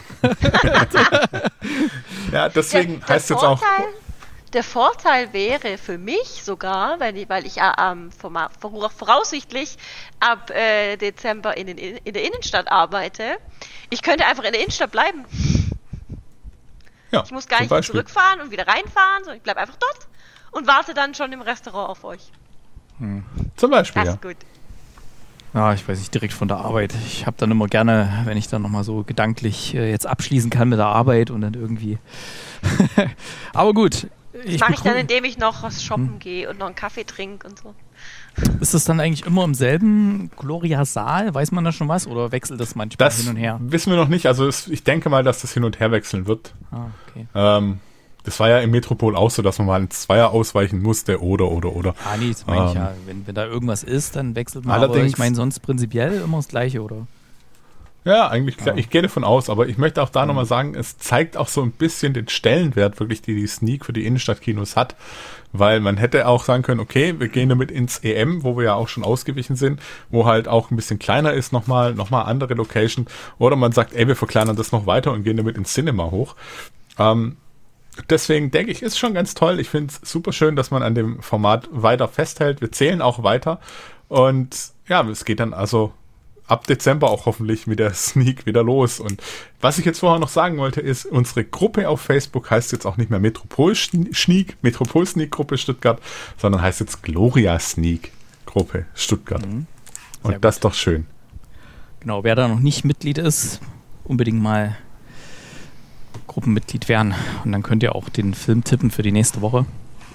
Ja, deswegen heißt es jetzt auch. Der Vorteil wäre für mich sogar, weil ich voraussichtlich ab Dezember in der Innenstadt arbeite, ich könnte einfach in der Innenstadt bleiben. Ja, ich muss gar nicht zurückfahren und wieder reinfahren, sondern ich bleibe einfach dort und warte dann schon im Restaurant auf euch. Zum Beispiel, das ist gut. Ja, ich weiß nicht, direkt von der Arbeit. Ich habe dann immer gerne, wenn ich dann nochmal so gedanklich jetzt abschließen kann mit der Arbeit und dann irgendwie. Aber gut. Das mache ich dann, indem ich noch was shoppen gehe und noch einen Kaffee trinke und so. Ist das dann eigentlich immer im selben Gloria-Saal? Weiß man da schon was? Oder wechselt das manchmal hin und her? Das wissen wir noch nicht. Also ich denke mal, dass das hin und her wechseln wird. Ah, okay. Das war ja im Metropol auch so, dass man mal ein Zweier ausweichen musste oder. Ah, nee, das meine ich ja. Wenn da irgendwas ist, dann wechselt man. Allerdings, aber ich meine, sonst prinzipiell immer das Gleiche, oder? Ja, eigentlich, ja. Ich gehe davon aus, aber ich möchte auch da nochmal sagen, es zeigt auch so ein bisschen den Stellenwert wirklich, die Sneak für die Innenstadtkinos hat, weil man hätte auch sagen können, okay, wir gehen damit ins EM, wo wir ja auch schon ausgewichen sind, wo halt auch ein bisschen kleiner ist, nochmal andere Location, oder man sagt, ey, wir verkleinern das noch weiter und gehen damit ins Cinema hoch. Deswegen denke ich, ist schon ganz toll. Ich finde es super schön, dass man an dem Format weiter festhält. Wir zählen auch weiter. Und ja, es geht dann also ab Dezember auch hoffentlich mit der Sneak wieder los. Und was ich jetzt vorher noch sagen wollte, ist, unsere Gruppe auf Facebook heißt jetzt auch nicht mehr Metropol Sneak Gruppe Stuttgart, sondern heißt jetzt Gloria Sneak Gruppe Stuttgart. Und das ist doch schön. Genau, wer da noch nicht Mitglied ist, unbedingt mal Gruppenmitglied werden. Und dann könnt ihr auch den Film tippen für die nächste Woche.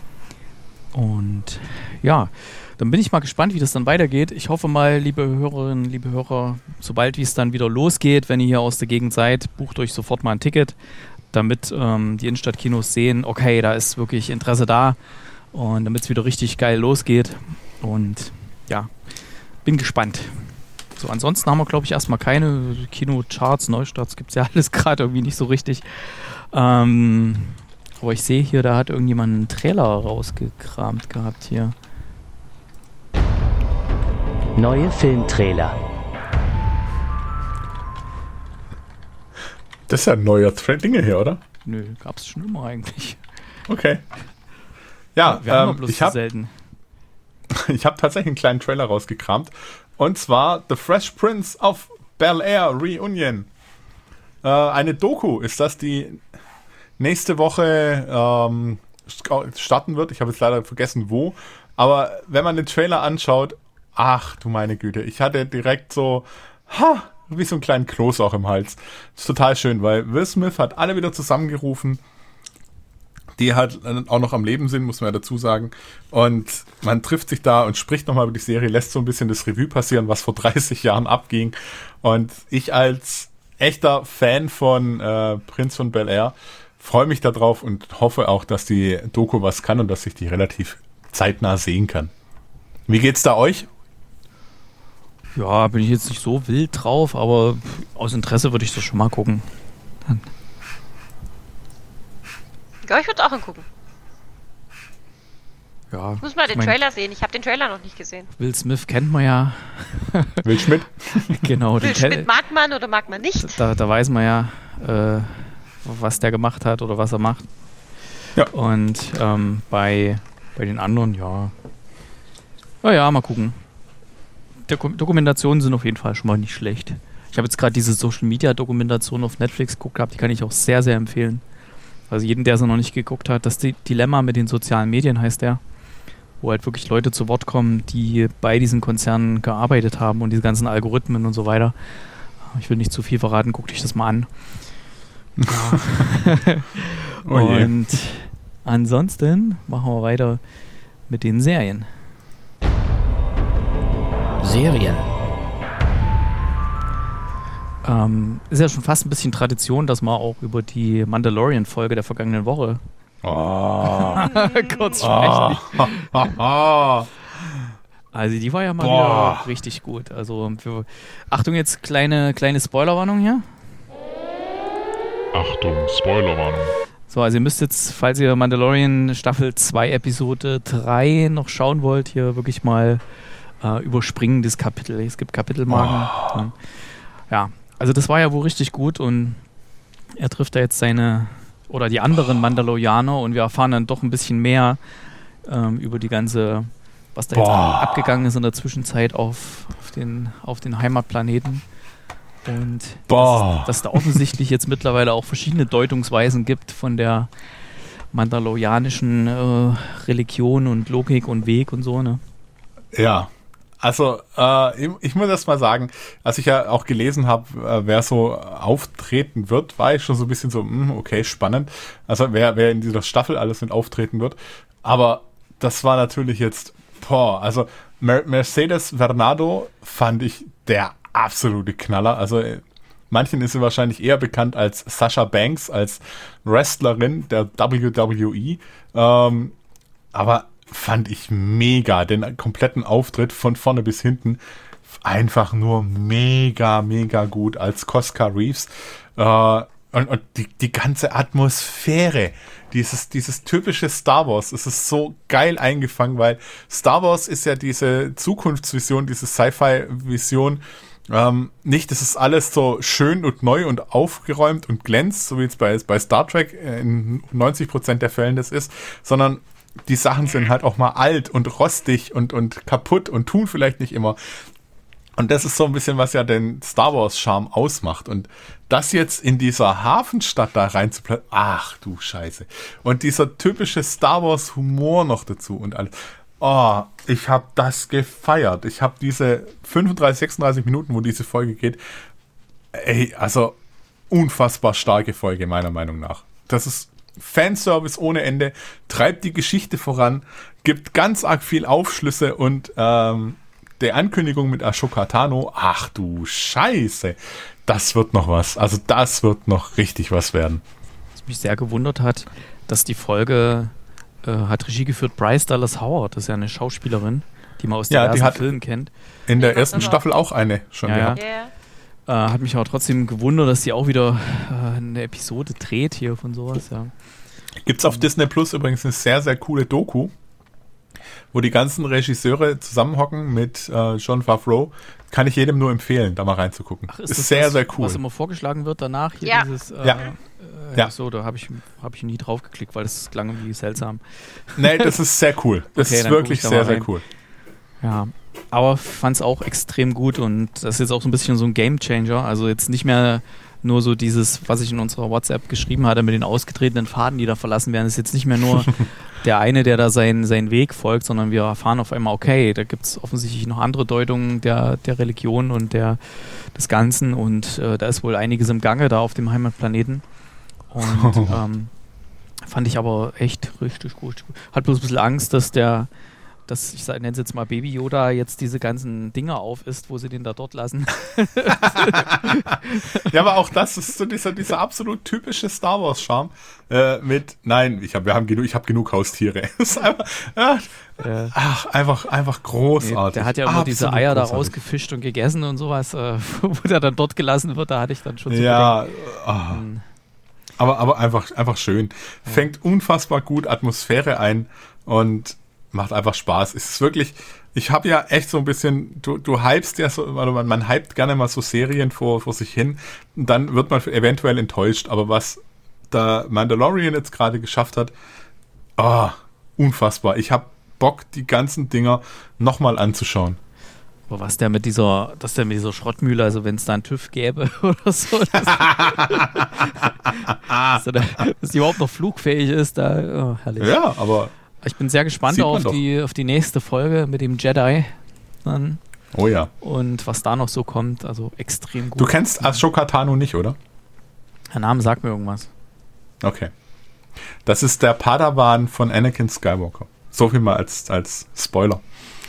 Und ja, dann bin ich mal gespannt, wie das dann weitergeht. Ich hoffe mal, liebe Hörerinnen, liebe Hörer, sobald wie es dann wieder losgeht, wenn ihr hier aus der Gegend seid, bucht euch sofort mal ein Ticket, damit die Innenstadtkinos sehen, okay, da ist wirklich Interesse da und damit es wieder richtig geil losgeht. Und ja, bin gespannt. So, ansonsten haben wir, glaube ich, erstmal keine Kinocharts, Neustarts, gibt es ja alles gerade irgendwie nicht so richtig. Aber ich sehe hier, da hat irgendjemand einen Trailer rausgekramt gehabt hier. Neue Filmtrailer. Das ist ja ein neuer Dinge hier, oder? Nö, gab's schon immer eigentlich. Okay. Ja, wir haben bloß selten. Ich habe tatsächlich einen kleinen Trailer rausgekramt. Und zwar The Fresh Prince of Bel-Air Reunion. Eine Doku ist das, die nächste Woche starten wird. Ich habe jetzt leider vergessen, wo. Aber wenn man den Trailer anschaut, ach du meine Güte, ich hatte direkt so, wie so einen kleinen Kloß auch im Hals. Das ist total schön, weil Will Smith hat alle wieder zusammengerufen, die halt auch noch am Leben sind, muss man ja dazu sagen. Und man trifft sich da und spricht nochmal über die Serie, lässt so ein bisschen das Revue passieren, was vor 30 Jahren abging. Und ich als echter Fan von Prinz von Bel-Air freue mich darauf und hoffe auch, dass die Doku was kann und dass ich die relativ zeitnah sehen kann. Wie geht's da euch? Ja, bin ich jetzt nicht so wild drauf, aber aus Interesse würde ich das schon mal gucken. Dann. Ja, ich würde auch angucken. Ja, ich muss mal den Trailer sehen. Ich habe den Trailer noch nicht gesehen. Will Smith kennt man ja. Will Schmidt? Genau. Will Schmidt mag man oder mag man nicht? Da weiß man ja, was der gemacht hat oder was er macht. Ja. Und bei den anderen, ja. Naja, mal gucken. Dokumentationen sind auf jeden Fall schon mal nicht schlecht. Ich habe jetzt gerade diese Social-Media-Dokumentation auf Netflix geguckt gehabt, die kann ich auch sehr, sehr empfehlen. Also jeden, der sie noch nicht geguckt hat, das Dilemma mit den sozialen Medien heißt der. wo halt wirklich Leute zu Wort kommen, die bei diesen Konzernen gearbeitet haben und diese ganzen Algorithmen und so weiter. Ich will nicht zu viel verraten, guck dich das mal an. Ja. Und ansonsten machen wir weiter mit den Serien. Serien. Ist ja schon fast ein bisschen Tradition, dass wir auch über die Mandalorian-Folge der vergangenen Woche kurz sprechen. Also die war ja mal wieder richtig gut. Also Achtung, jetzt kleine Spoilerwarnung hier. Achtung, Spoilerwarnung. So, also ihr müsst jetzt, falls ihr Mandalorian Staffel 2 Episode 3 noch schauen wollt, hier wirklich mal überspringen das Kapitel. Es gibt Kapitelmarken. Ja, also das war ja wohl richtig gut und er trifft da jetzt die anderen Mandalorianer und wir erfahren dann doch ein bisschen mehr über die ganze, was da jetzt abgegangen ist in der Zwischenzeit auf den Heimatplaneten. Und dass es da offensichtlich jetzt mittlerweile auch verschiedene Deutungsweisen gibt von der mandalorianischen Religion und Logik und Weg und so, ne? Ja, also ich muss erst mal sagen, als ich ja auch gelesen habe, wer so auftreten wird, war ich schon so ein bisschen so, okay, spannend. Also wer in dieser Staffel alles mit auftreten wird. Aber das war natürlich jetzt, also Mercedes Varnado fand ich der absolute Knaller. Also manchen ist sie wahrscheinlich eher bekannt als Sasha Banks, als Wrestlerin der WWE. Aber fand ich mega, den kompletten Auftritt von vorne bis hinten einfach nur mega, mega gut als Cosca Reeves. Und die ganze Atmosphäre, dieses typische Star Wars, es ist so geil eingefangen, weil Star Wars ist ja diese Zukunftsvision, diese Sci-Fi-Vision. Nicht, das ist alles so schön und neu und aufgeräumt und glänzt, so wie es bei Star Trek in 90% der Fällen das ist, sondern die Sachen sind halt auch mal alt und rostig und kaputt und tun vielleicht nicht immer. Und das ist so ein bisschen, was ja den Star Wars-Charme ausmacht. Und das jetzt in dieser Hafenstadt da reinzuplatzieren, ach du Scheiße. Und dieser typische Star Wars-Humor noch dazu und alles. Oh, ich habe das gefeiert. Ich habe diese 35, 36 Minuten, wo diese Folge geht, also unfassbar starke Folge, meiner Meinung nach. Das ist Fanservice ohne Ende, treibt die Geschichte voran, gibt ganz arg viel Aufschlüsse und der Ankündigung mit Ahsoka Tano, ach du Scheiße, das wird noch was. Also das wird noch richtig was werden. Was mich sehr gewundert hat, dass die Folge hat Regie geführt Bryce Dallas Howard, das ist ja eine Schauspielerin, die man aus diversen Filmen kennt. In der ersten Staffel auch eine schon gehabt. Hat mich aber trotzdem gewundert, dass sie auch wieder eine Episode dreht hier von sowas, ja. Gibt's auf Disney Plus übrigens eine sehr, sehr coole Doku, wo die ganzen Regisseure zusammenhocken mit Jon Favreau. Kann ich jedem nur empfehlen, da mal reinzugucken. Ach, ist sehr, sehr cool. Was immer vorgeschlagen wird danach? Hier Ja. Dieses, So, da habe ich nie drauf geklickt, weil das klang irgendwie seltsam. Nee, das ist sehr cool. Das ist wirklich sehr, sehr cool. Ja, aber fand es auch extrem gut und das ist jetzt auch so ein bisschen so ein Gamechanger. Also jetzt nicht mehr nur so dieses, was ich in unserer WhatsApp geschrieben hatte mit den ausgetretenen Faden, die da verlassen werden, ist jetzt nicht mehr nur der eine, der da seinen Weg folgt, sondern wir erfahren auf einmal, okay, da gibt es offensichtlich noch andere Deutungen der Religion und des Ganzen und da ist wohl einiges im Gange da auf dem Heimatplaneten. Und fand ich aber echt richtig gut. Hat bloß ein bisschen Angst, dass ich nenne es jetzt mal Baby Yoda, jetzt diese ganzen Dinge aufisst, wo sie den da dort lassen. Ja, aber auch das ist so dieser absolut typische Star Wars Charme ich habe genug Haustiere. Das ist einfach großartig. Der hat ja immer diese Eier da rausgefischt und gegessen und sowas, wo der dann dort gelassen wird, da hatte ich dann schon so aber einfach schön. Fängt unfassbar gut Atmosphäre ein und macht einfach Spaß. Es ist wirklich, ich habe ja echt so ein bisschen, du hypst ja so, man hypt gerne mal so Serien vor sich hin und dann wird man eventuell enttäuscht, aber was der Mandalorian jetzt gerade geschafft hat, unfassbar. Ich habe Bock, die ganzen Dinger nochmal anzuschauen. Aber was der mit dieser Schrottmühle, also wenn es da einen TÜV gäbe oder so, dass die überhaupt noch flugfähig ist, herrlich. Ja, aber Ich bin sehr gespannt auf die nächste Folge mit dem Jedi. Dann. Oh ja. Und was da noch so kommt, also extrem gut. Du kennst Ahsoka Tano nicht, oder? Der Name sagt mir irgendwas. Okay. Das ist der Padawan von Anakin Skywalker. So viel mal als Spoiler.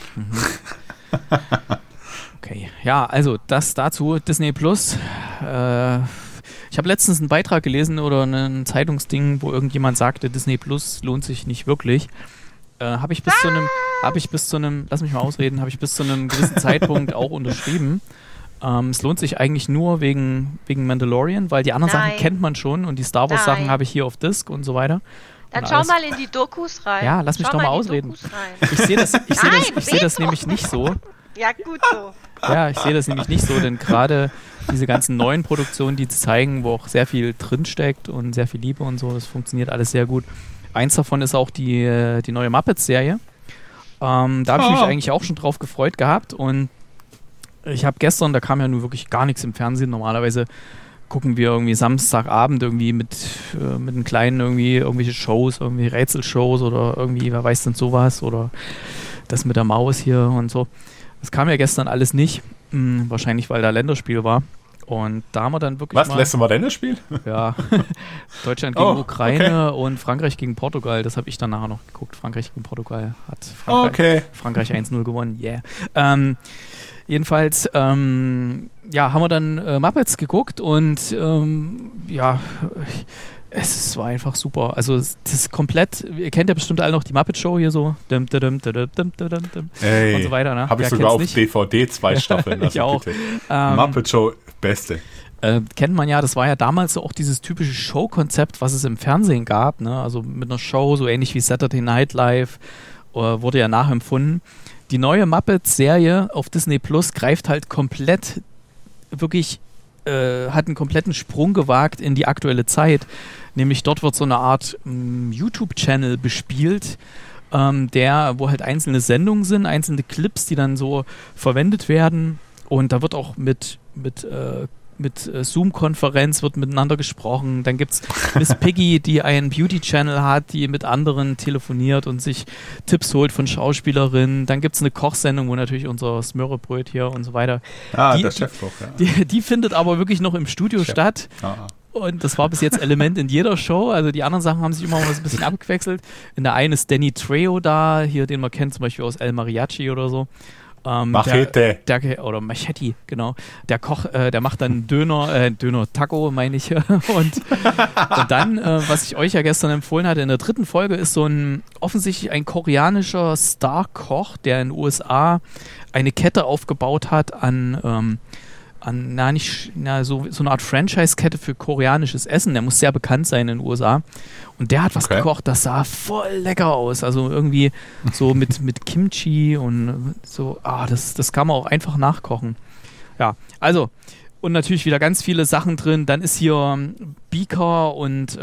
Okay, ja, also das dazu, Disney Plus. Ich habe letztens einen Beitrag gelesen oder ein Zeitungsding, wo irgendjemand sagte, Disney Plus lohnt sich nicht wirklich. Habe ich bis zu einem, lass mich mal ausreden, habe ich bis zu einem gewissen Zeitpunkt auch unterschrieben. Es lohnt sich eigentlich nur wegen Mandalorian, weil die anderen Sachen kennt man schon und die Star Wars Sachen habe ich hier auf Disc und so weiter. Dann schau mal in die Dokus rein. Ja, lass mich doch mal ausreden. Ich sehe das nämlich nicht so. Ja, gut so. Ja, ich sehe das nämlich nicht so, denn gerade diese ganzen neuen Produktionen, die zeigen, wo auch sehr viel drinsteckt und sehr viel Liebe und so, das funktioniert alles sehr gut. Eins davon ist auch die neue Muppets-Serie. Da habe ich mich eigentlich auch schon drauf gefreut gehabt und ich habe gestern, da kam ja nun wirklich gar nichts im Fernsehen. Normalerweise gucken wir irgendwie Samstagabend irgendwie mit einem Kleinen irgendwie irgendwelche Shows, irgendwie Rätselshows oder irgendwie, wer weiß denn sowas oder das mit der Maus hier und so. Das kam ja gestern alles nicht. Wahrscheinlich, weil da Länderspiel war. Und da haben wir dann wirklich lässt du mal Länderspiel? Ja. Deutschland gegen Ukraine und Frankreich gegen Portugal. Das habe ich dann nachher noch geguckt. Frankreich gegen Portugal hat Frankreich 1-0 gewonnen. Yeah. Jedenfalls, haben wir dann Muppets geguckt und es war einfach super. Also das ist komplett, ihr kennt ja bestimmt alle noch die Muppet Show hier so. Und so weiter. Ne? Habe ich sogar auf DVD 2 Staffeln. Ich auch. Muppet Show, beste. Kennt man ja, das war ja damals so auch dieses typische Show-Konzept, was es im Fernsehen gab. Ne? Also mit einer Show, so ähnlich wie Saturday Night Live, wurde ja nachempfunden. Die neue Muppets-Serie auf Disney Plus greift halt komplett, wirklich, hat einen kompletten Sprung gewagt in die aktuelle Zeit. Nämlich dort wird so eine Art YouTube-Channel bespielt, wo halt einzelne Sendungen sind, einzelne Clips, die dann so verwendet werden. Und da wird auch mit Zoom-Konferenz wird miteinander gesprochen. Dann gibt es Miss Piggy, die einen Beauty-Channel hat, die mit anderen telefoniert und sich Tipps holt von Schauspielerinnen. Dann gibt es eine Kochsendung, wo natürlich unser Smörrebröt hier und so weiter. Der Chefkoch, ja. Die findet aber wirklich noch im Studio statt. Und das war bis jetzt Element in jeder Show. Also die anderen Sachen haben sich immer mal so ein bisschen abgewechselt. In der einen ist Danny Trejo da, hier den man kennt zum Beispiel aus El Mariachi oder so. Machete. Oder Machete, genau. Der Koch, der macht dann Döner-Taco, meine ich. und dann, was ich euch ja gestern empfohlen hatte, in der 3. Folge ist offensichtlich ein koreanischer Star-Koch, der in den USA eine Kette aufgebaut hat so eine Art Franchise-Kette für koreanisches Essen. Der muss sehr bekannt sein in den USA. Und der hat was gekocht, das sah voll lecker aus. Also irgendwie so mit Kimchi und so. Das kann man auch einfach nachkochen. Ja, also, und natürlich wieder ganz viele Sachen drin. Dann ist hier Beaker und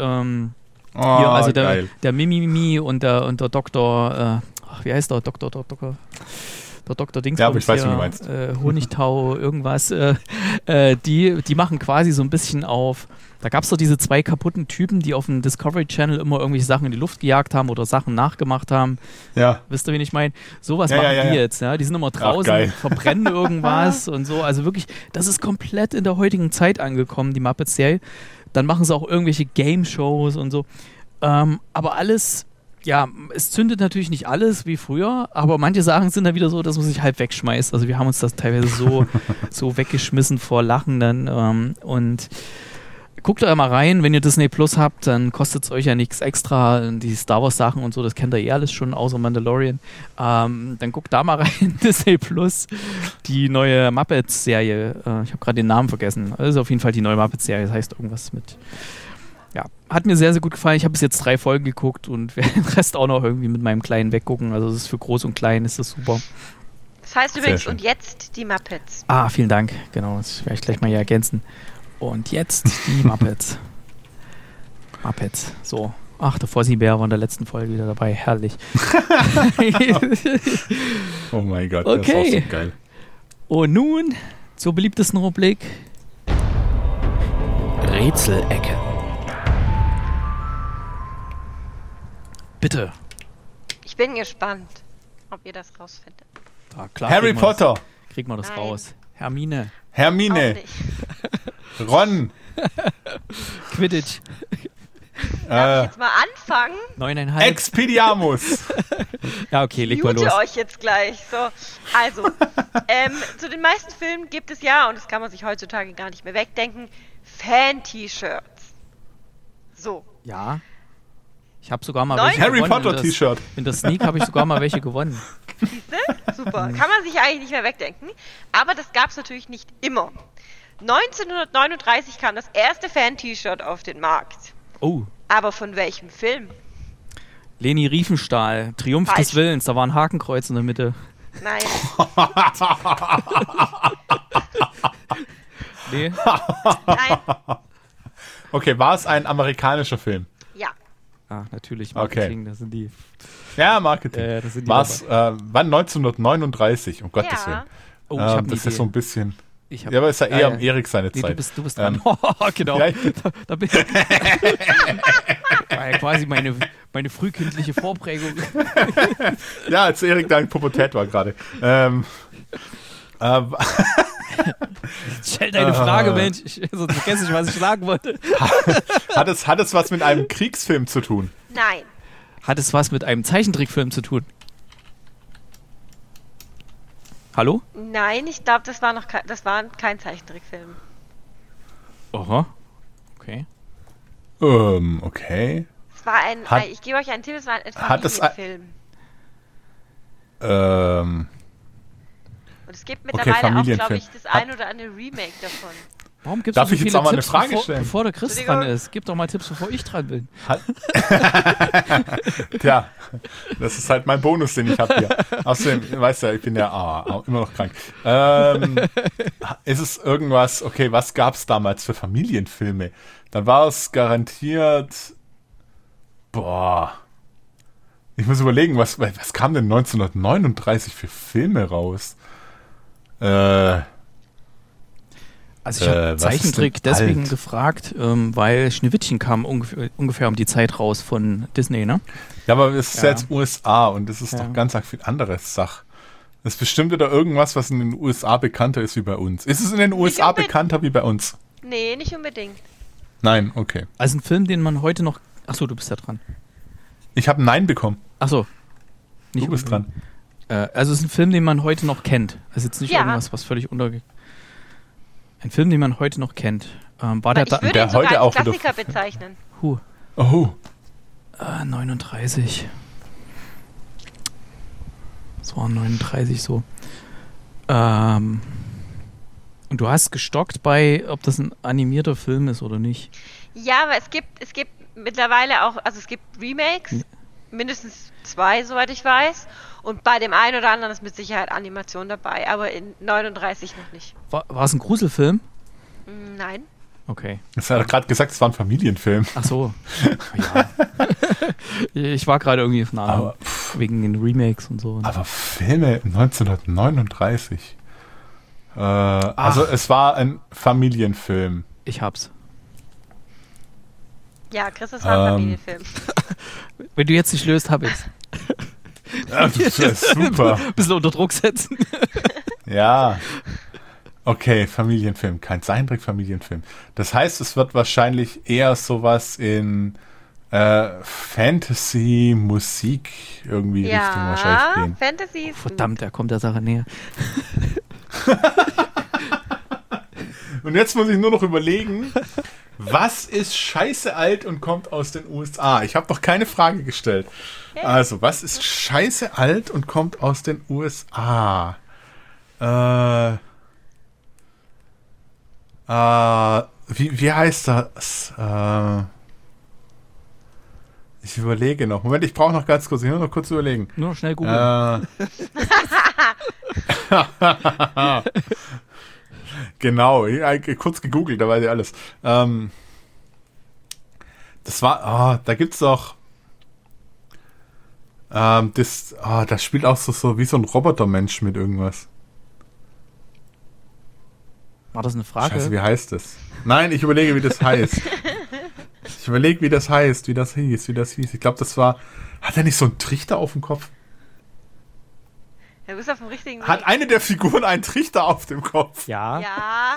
der Mimimi und der Doktor, wie heißt der? Doktor. Der Dr. Dingsbums, ja, aber ich weiß, wie du meinst. Honigtau, irgendwas. Die machen quasi so ein bisschen auf. Da gab es doch diese 2 kaputten Typen, die auf dem Discovery Channel immer irgendwelche Sachen in die Luft gejagt haben oder Sachen nachgemacht haben. Ja. Wisst ihr, wen ich meine? Sowas machen die jetzt. Ja? Die sind immer draußen, verbrennen irgendwas und so. Also wirklich, das ist komplett in der heutigen Zeit angekommen, die Muppets-Serie. Dann machen sie auch irgendwelche Game-Shows und so. Aber alles... Ja, es zündet natürlich nicht alles wie früher, aber manche Sachen sind dann wieder so, dass man sich halb wegschmeißt. Also wir haben uns das teilweise so weggeschmissen vor Lachen dann. Und guckt da mal rein, wenn ihr Disney Plus habt, dann kostet es euch ja nichts extra. Die Star Wars Sachen und so, das kennt ihr eh alles schon, außer Mandalorian. Dann guckt da mal rein, Disney Plus, die neue Muppets-Serie. Ich habe gerade den Namen vergessen. Das ist auf jeden Fall die neue Muppets-Serie, das heißt irgendwas mit... Ja, hat mir sehr, sehr gut gefallen. Ich habe bis jetzt 3 Folgen geguckt und werde den Rest auch noch irgendwie mit meinem Kleinen weggucken. Also das ist für Groß und Klein, ist das super. Das heißt übrigens, und jetzt die Muppets. Vielen Dank. Genau, das werde ich gleich mal hier ergänzen. Und jetzt die Muppets. Muppets, so. Der Fossi-Bär war in der letzten Folge wieder dabei. Herrlich. Oh mein Gott, okay. Das ist auch so geil. Und nun zur beliebtesten Rubrik. Rätselecke. Bitte. bin gespannt, ob ihr das rausfindet. Ah, klar, Harry Potter. Kriegt man das Nein. raus. Hermine. Auch Hermine. nicht. Ron. Quidditch. Darf ich jetzt mal anfangen? 9,5. Expelliarmus. Ja, okay, leg mal Mute los. euch jetzt gleich. So, also, zu den meisten Filmen gibt es ja, und das kann man sich heutzutage gar nicht mehr wegdenken, Fan-T-Shirts. So. Ja. Ich habe sogar mal Neun- welche Harry gewonnen. Potter T-Shirt. In der Sneak habe ich sogar mal welche gewonnen. Siehste? Super. Kann man sich eigentlich nicht mehr wegdenken. Aber das gab es natürlich nicht immer. 1939 kam das erste Fan-T-Shirt auf den Markt. Oh, Aber von welchem Film? Leni Riefenstahl, Triumph Falsch. des Willens, da war ein Hakenkreuz in der Mitte. Nein. Nee, Nein. Okay, war es ein amerikanischer Film? Ja. natürlich, Marketing, das sind die. Ja, Marketing. Das sind die War es, wann 1939, um Gottes Willen. Ja. Oh, ich habe eine Das Idee. ist so ein bisschen... Ich hab, Ja, aber ist ja eher am Erik seine Nee, Zeit. du bist dran. Genau. Ja, ich- Da bin war ja quasi meine frühkindliche Vorprägung. Ja, als Erik da in Pubertät war gerade. Stell deine Frage, Mensch. Sonst vergesse ich, was ich sagen wollte. Hat es was mit einem Kriegsfilm zu tun? Nein. Hat es was mit einem Zeichentrickfilm zu tun? Hallo? Nein, ich glaube, das war kein Zeichentrickfilm. Aha. Okay. Okay. Es war Hat- ich gebe euch einen Tipp, es war ein Hat es ein- Familienfilm. Und es gibt Okay, mittlerweile auch, glaube Familienfilm. ich, das ein oder andere Remake davon. Warum gibst Darf du so ich jetzt viele auch mal eine Tipps, Frage stellen? bevor der Chris Entschuldigung. dran ist? Gib doch mal Tipps, bevor ich dran bin. Tja, das ist halt mein Bonus, den ich habe hier. Außerdem, weißt du, ich bin ja immer noch krank. Ist es irgendwas, okay, was gab es damals für Familienfilme? Dann war es garantiert, ich muss überlegen, was kam denn 1939 für Filme raus? Also ich habe was ist Zeichentrick denn deswegen alt? gefragt, weil Schneewittchen kam ungefähr um die Zeit raus von Disney, ne? Ja, aber es ist Ja. jetzt USA und das ist Ja. doch ganz viel anderes Sach. Das ist bestimmt wieder irgendwas, was in den USA bekannter ist wie bei uns. Ist es in den USA unbedingt. bekannter wie bei uns? Nee, nicht unbedingt. Nein, okay. Also ein Film, den man heute noch... Achso, du bist ja dran. Ich habe ein Nein bekommen. Achso. Du bist dran. Also es ist ein Film, den man heute noch kennt. Also jetzt nicht Ja. irgendwas, was völlig Ein Film, den man heute noch kennt. War der Ich würde der ihn sogar heute als auch wieder- Klassiker bezeichnen. 39. Es waren 39 so. Und du hast gestockt bei, ob das ein animierter Film ist oder nicht. Ja, aber es gibt mittlerweile auch, also es gibt Remakes, mindestens 2, soweit ich weiß. Und bei dem einen oder anderen ist mit Sicherheit Animation dabei, aber in 39 noch nicht. War es ein Gruselfilm? Nein. Okay. Das hat er gerade gesagt, es war ein Familienfilm. Ach so. Ja. Ich war gerade irgendwie auf einer Aber, wegen den Remakes und so. aber Filme 1939. Also es war ein Familienfilm. Ich hab's. Ja, Chris, das war ein Familienfilm. Wenn du jetzt nicht löst, hab ich's. Ja, das ist super. Bisschen unter Druck setzen. Ja. Okay, Familienfilm. Kein Zeichentrick-Familienfilm. Das heißt, es wird wahrscheinlich eher sowas in Fantasy, Musik irgendwie Richtung wahrscheinlich Ja, gehen. Fantasy ist Verdammt, er kommt der Sache näher. Und jetzt muss ich nur noch überlegen, was ist scheiße alt und kommt aus den USA? Ich habe doch keine Frage gestellt. Also, was ist scheiße alt und kommt aus den USA? Wie heißt das? Ich überlege noch. Moment, ich brauche noch ganz kurz. Ich muss noch kurz überlegen. Nur noch schnell googeln. Genau, kurz gegoogelt, da weiß ich alles. Das war, da gibt's doch das spielt auch so wie so ein Robotermensch mit irgendwas. War das eine Frage? Scheiße, wie heißt das? Nein, ich überlege, wie das heißt. Ich überlege, wie das heißt, wie das hieß. Ich glaube, das war... Hat er nicht so einen Trichter auf dem Kopf? Du bist auf dem richtigen Weg. Hat eine der Figuren einen Trichter auf dem Kopf? Ja. Ja.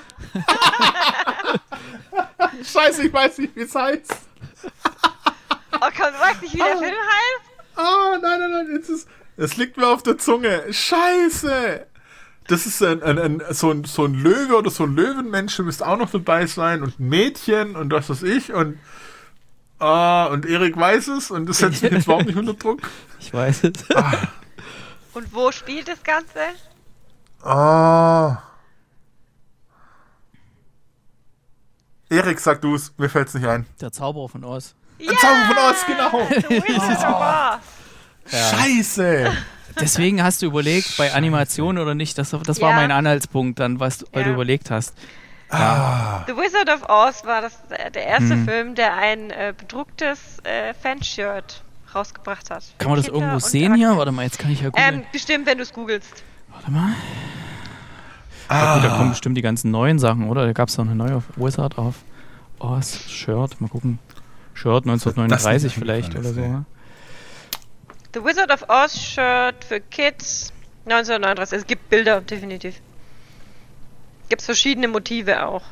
Scheiße, ich weiß nicht, wie es heißt. Oh komm, du weißt nicht, wie der Film heißt? Oh, nein, es liegt mir auf der Zunge. Scheiße. Das ist so ein Löwe oder so ein Löwenmensch, du müsst auch noch dabei sein und ein Mädchen und das was ich und Erik weiß es und das setzt mich jetzt überhaupt nicht unter Druck. Ich weiß es. Und wo spielt das Ganze? Erik, sag du es, mir fällt's nicht ein. Der Zauberer von Oz. Ein Zauber von Oz, genau. The Wizard of Oz. Scheiße. Deswegen hast du überlegt, bei Animation oder nicht, das war Ja. mein Anhaltspunkt dann, weil du Ja. überlegt hast. The Wizard of Oz war der erste Film, der ein bedrucktes Fanshirt rausgebracht hat. Kann man das Kinder irgendwo und sehen hier? Warte mal, jetzt kann ich ja googeln. Bestimmt, wenn du es googelst. Warte mal. Ja, gut, da kommen bestimmt die ganzen neuen Sachen, oder? Da gab es doch eine neue Wizard of Oz Shirt. Mal gucken. Shirt 1939 Das vielleicht oder so. Ne? The Wizard of Oz Shirt für Kids 1939. Es gibt Bilder, definitiv. Gibt es verschiedene Motive auch.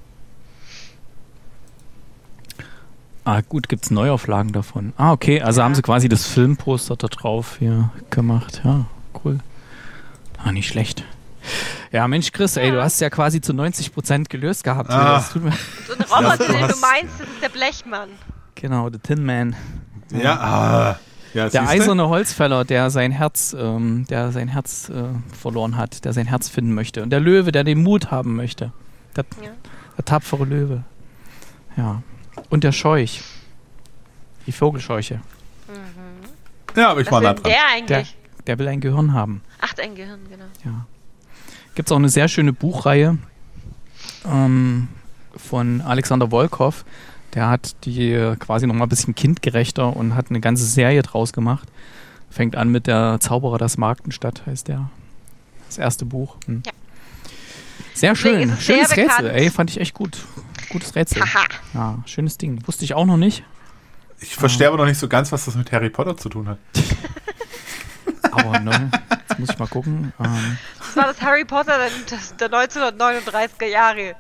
Ah, gut, gibt es Neuauflagen davon. Ah, okay, also haben sie quasi das Filmposter da drauf hier gemacht. Ja, cool. Ah, nicht schlecht. Ja, Mensch, Chris, ey, du hast ja quasi zu 90% gelöst gehabt. Hier. Das tut mir So ein Roboter, du den du hast- meinst, das ist der Blechmann. genau, The Tin Man. Ja, Der siehste? eiserne Holzfäller, der sein Herz verloren hat, der sein Herz finden möchte. Und der Löwe, der den Mut haben möchte. Der tapfere Löwe. Ja. Und der Scheuch. Die Vogelscheuche. Ja, aber ich Was war will nah denn dran. der eigentlich? Der will ein Gehirn haben. Ach, ein Gehirn, genau. Ja. Gibt es auch eine sehr schöne Buchreihe von Alexander Volkov. Der hat die quasi nochmal ein bisschen kindgerechter und hat eine ganze Serie draus gemacht. Fängt an mit der Zauberer das Marktenstadt, heißt der. Das erste Buch. Hm. Ja. Sehr Deswegen schön. ist es sehr Schönes Rätsel. bekannt. Ey, fand ich echt gut. Gutes Rätsel. Haha. Ja, schönes Ding. Wusste ich auch noch nicht. Ich verstehe aber noch nicht so ganz, was das mit Harry Potter zu tun hat. Aber ne, jetzt muss ich mal gucken. Das war das Harry Potter der 1939er Jahre.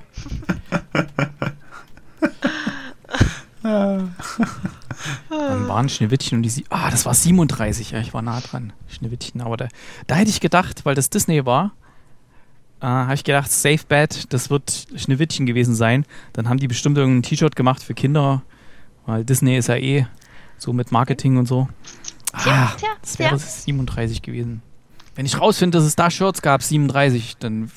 Dann waren Schneewittchen und das war 37, ja, ich war nah dran. Schneewittchen, aber da hätte ich gedacht, weil das Disney war, habe ich gedacht, Safe Bet, das wird Schneewittchen gewesen sein. Dann haben die bestimmt irgendein T-Shirt gemacht für Kinder, weil Disney ist ja eh so mit Marketing und so. Das wäre 37 gewesen. Wenn ich rausfinde, dass es da Shirts gab, 37, dann...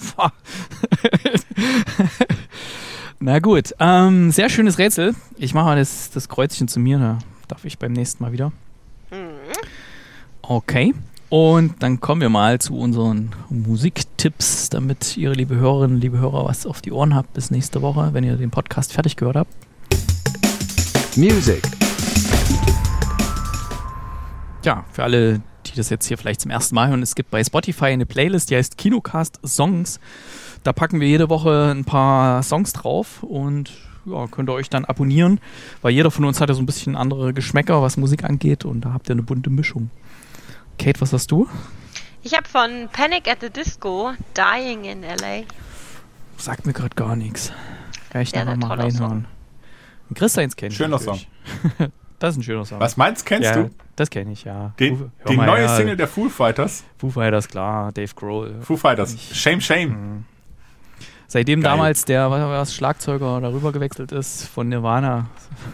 Na gut, sehr schönes Rätsel. Ich mache mal das Kreuzchen zu mir, da darf ich beim nächsten Mal wieder. Okay, und dann kommen wir mal zu unseren Musiktipps, damit ihr, liebe Hörerinnen, liebe Hörer, was auf die Ohren habt bis nächste Woche, wenn ihr den Podcast fertig gehört habt. Music. Ja, für alle, die das jetzt hier vielleicht zum ersten Mal hören, es gibt bei Spotify eine Playlist, die heißt Kinocast Songs. Da packen wir jede Woche ein paar Songs drauf und ja, könnt ihr euch dann abonnieren, weil jeder von uns hat ja so ein bisschen andere Geschmäcker, was Musik angeht, und da habt ihr eine bunte Mischung. Kate, was hast du? Ich habe von Panic at the Disco Dying in L.A. Sagt mir gerade gar nichts. Kann ich Ja, nachher ein mal toller reinhören. Und Chris seins kennt. Schöner natürlich. Das ist ein schöner Song. Was meinst kennst ja, du? Das kenne ich, ja. Die Hör mal neue her. Single der Foo Fighters. Foo Fighters, klar. Dave Grohl. Foo Fighters. Shame. Seitdem Geil. damals der Schlagzeuger darüber gewechselt ist von Nirvana.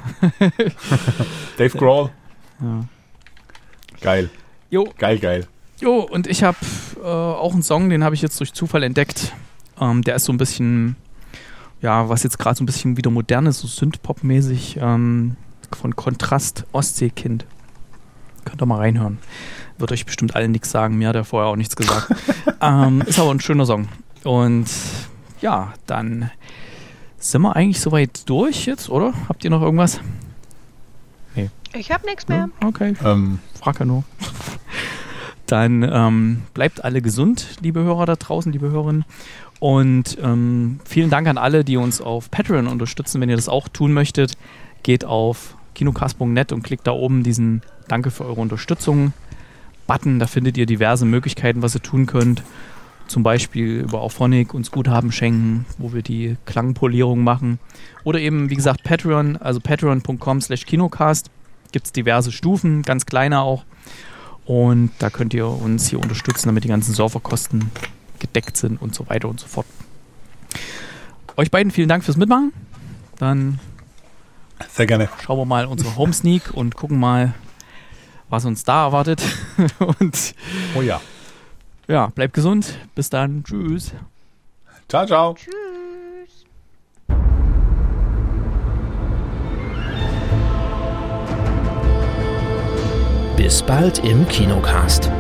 Dave Grohl. Ja. Geil. Jo, Geil. und ich habe auch einen Song, den habe ich jetzt durch Zufall entdeckt. Der ist so ein bisschen, ja, was jetzt gerade so ein bisschen wieder modern ist, so Synth-Pop-mäßig, von Kontrast, Ostseekind. Könnt ihr mal reinhören. Wird euch bestimmt allen nichts sagen, mir hat er vorher auch nichts gesagt. Ist aber ein schöner Song. Und ja, dann sind wir eigentlich soweit durch jetzt, oder? Habt ihr noch irgendwas? Ich habe nichts mehr. Okay, frag ja nur. Dann bleibt alle gesund, liebe Hörer da draußen, liebe Hörerinnen. Und vielen Dank an alle, die uns auf Patreon unterstützen. Wenn ihr das auch tun möchtet, geht auf kinocast.net und klickt da oben diesen Danke für eure Unterstützung Button. Da findet ihr diverse Möglichkeiten, was ihr tun könnt. Zum Beispiel über Auphonic uns Guthaben schenken, wo wir die Klangpolierung machen. Oder eben, wie gesagt, Patreon, also patreon.com/kinocast. Gibt es diverse Stufen, ganz kleine auch. Und da könnt ihr uns hier unterstützen, damit die ganzen Serverkosten gedeckt sind und so weiter und so fort. Euch beiden vielen Dank fürs Mitmachen. Dann sehr gerne. Schauen wir mal unsere Home Sneak und gucken mal, was uns da erwartet. Und oh ja. Ja, bleibt gesund. Bis dann. Tschüss. Ciao, ciao. Tschüss. Bis bald im Kinocast.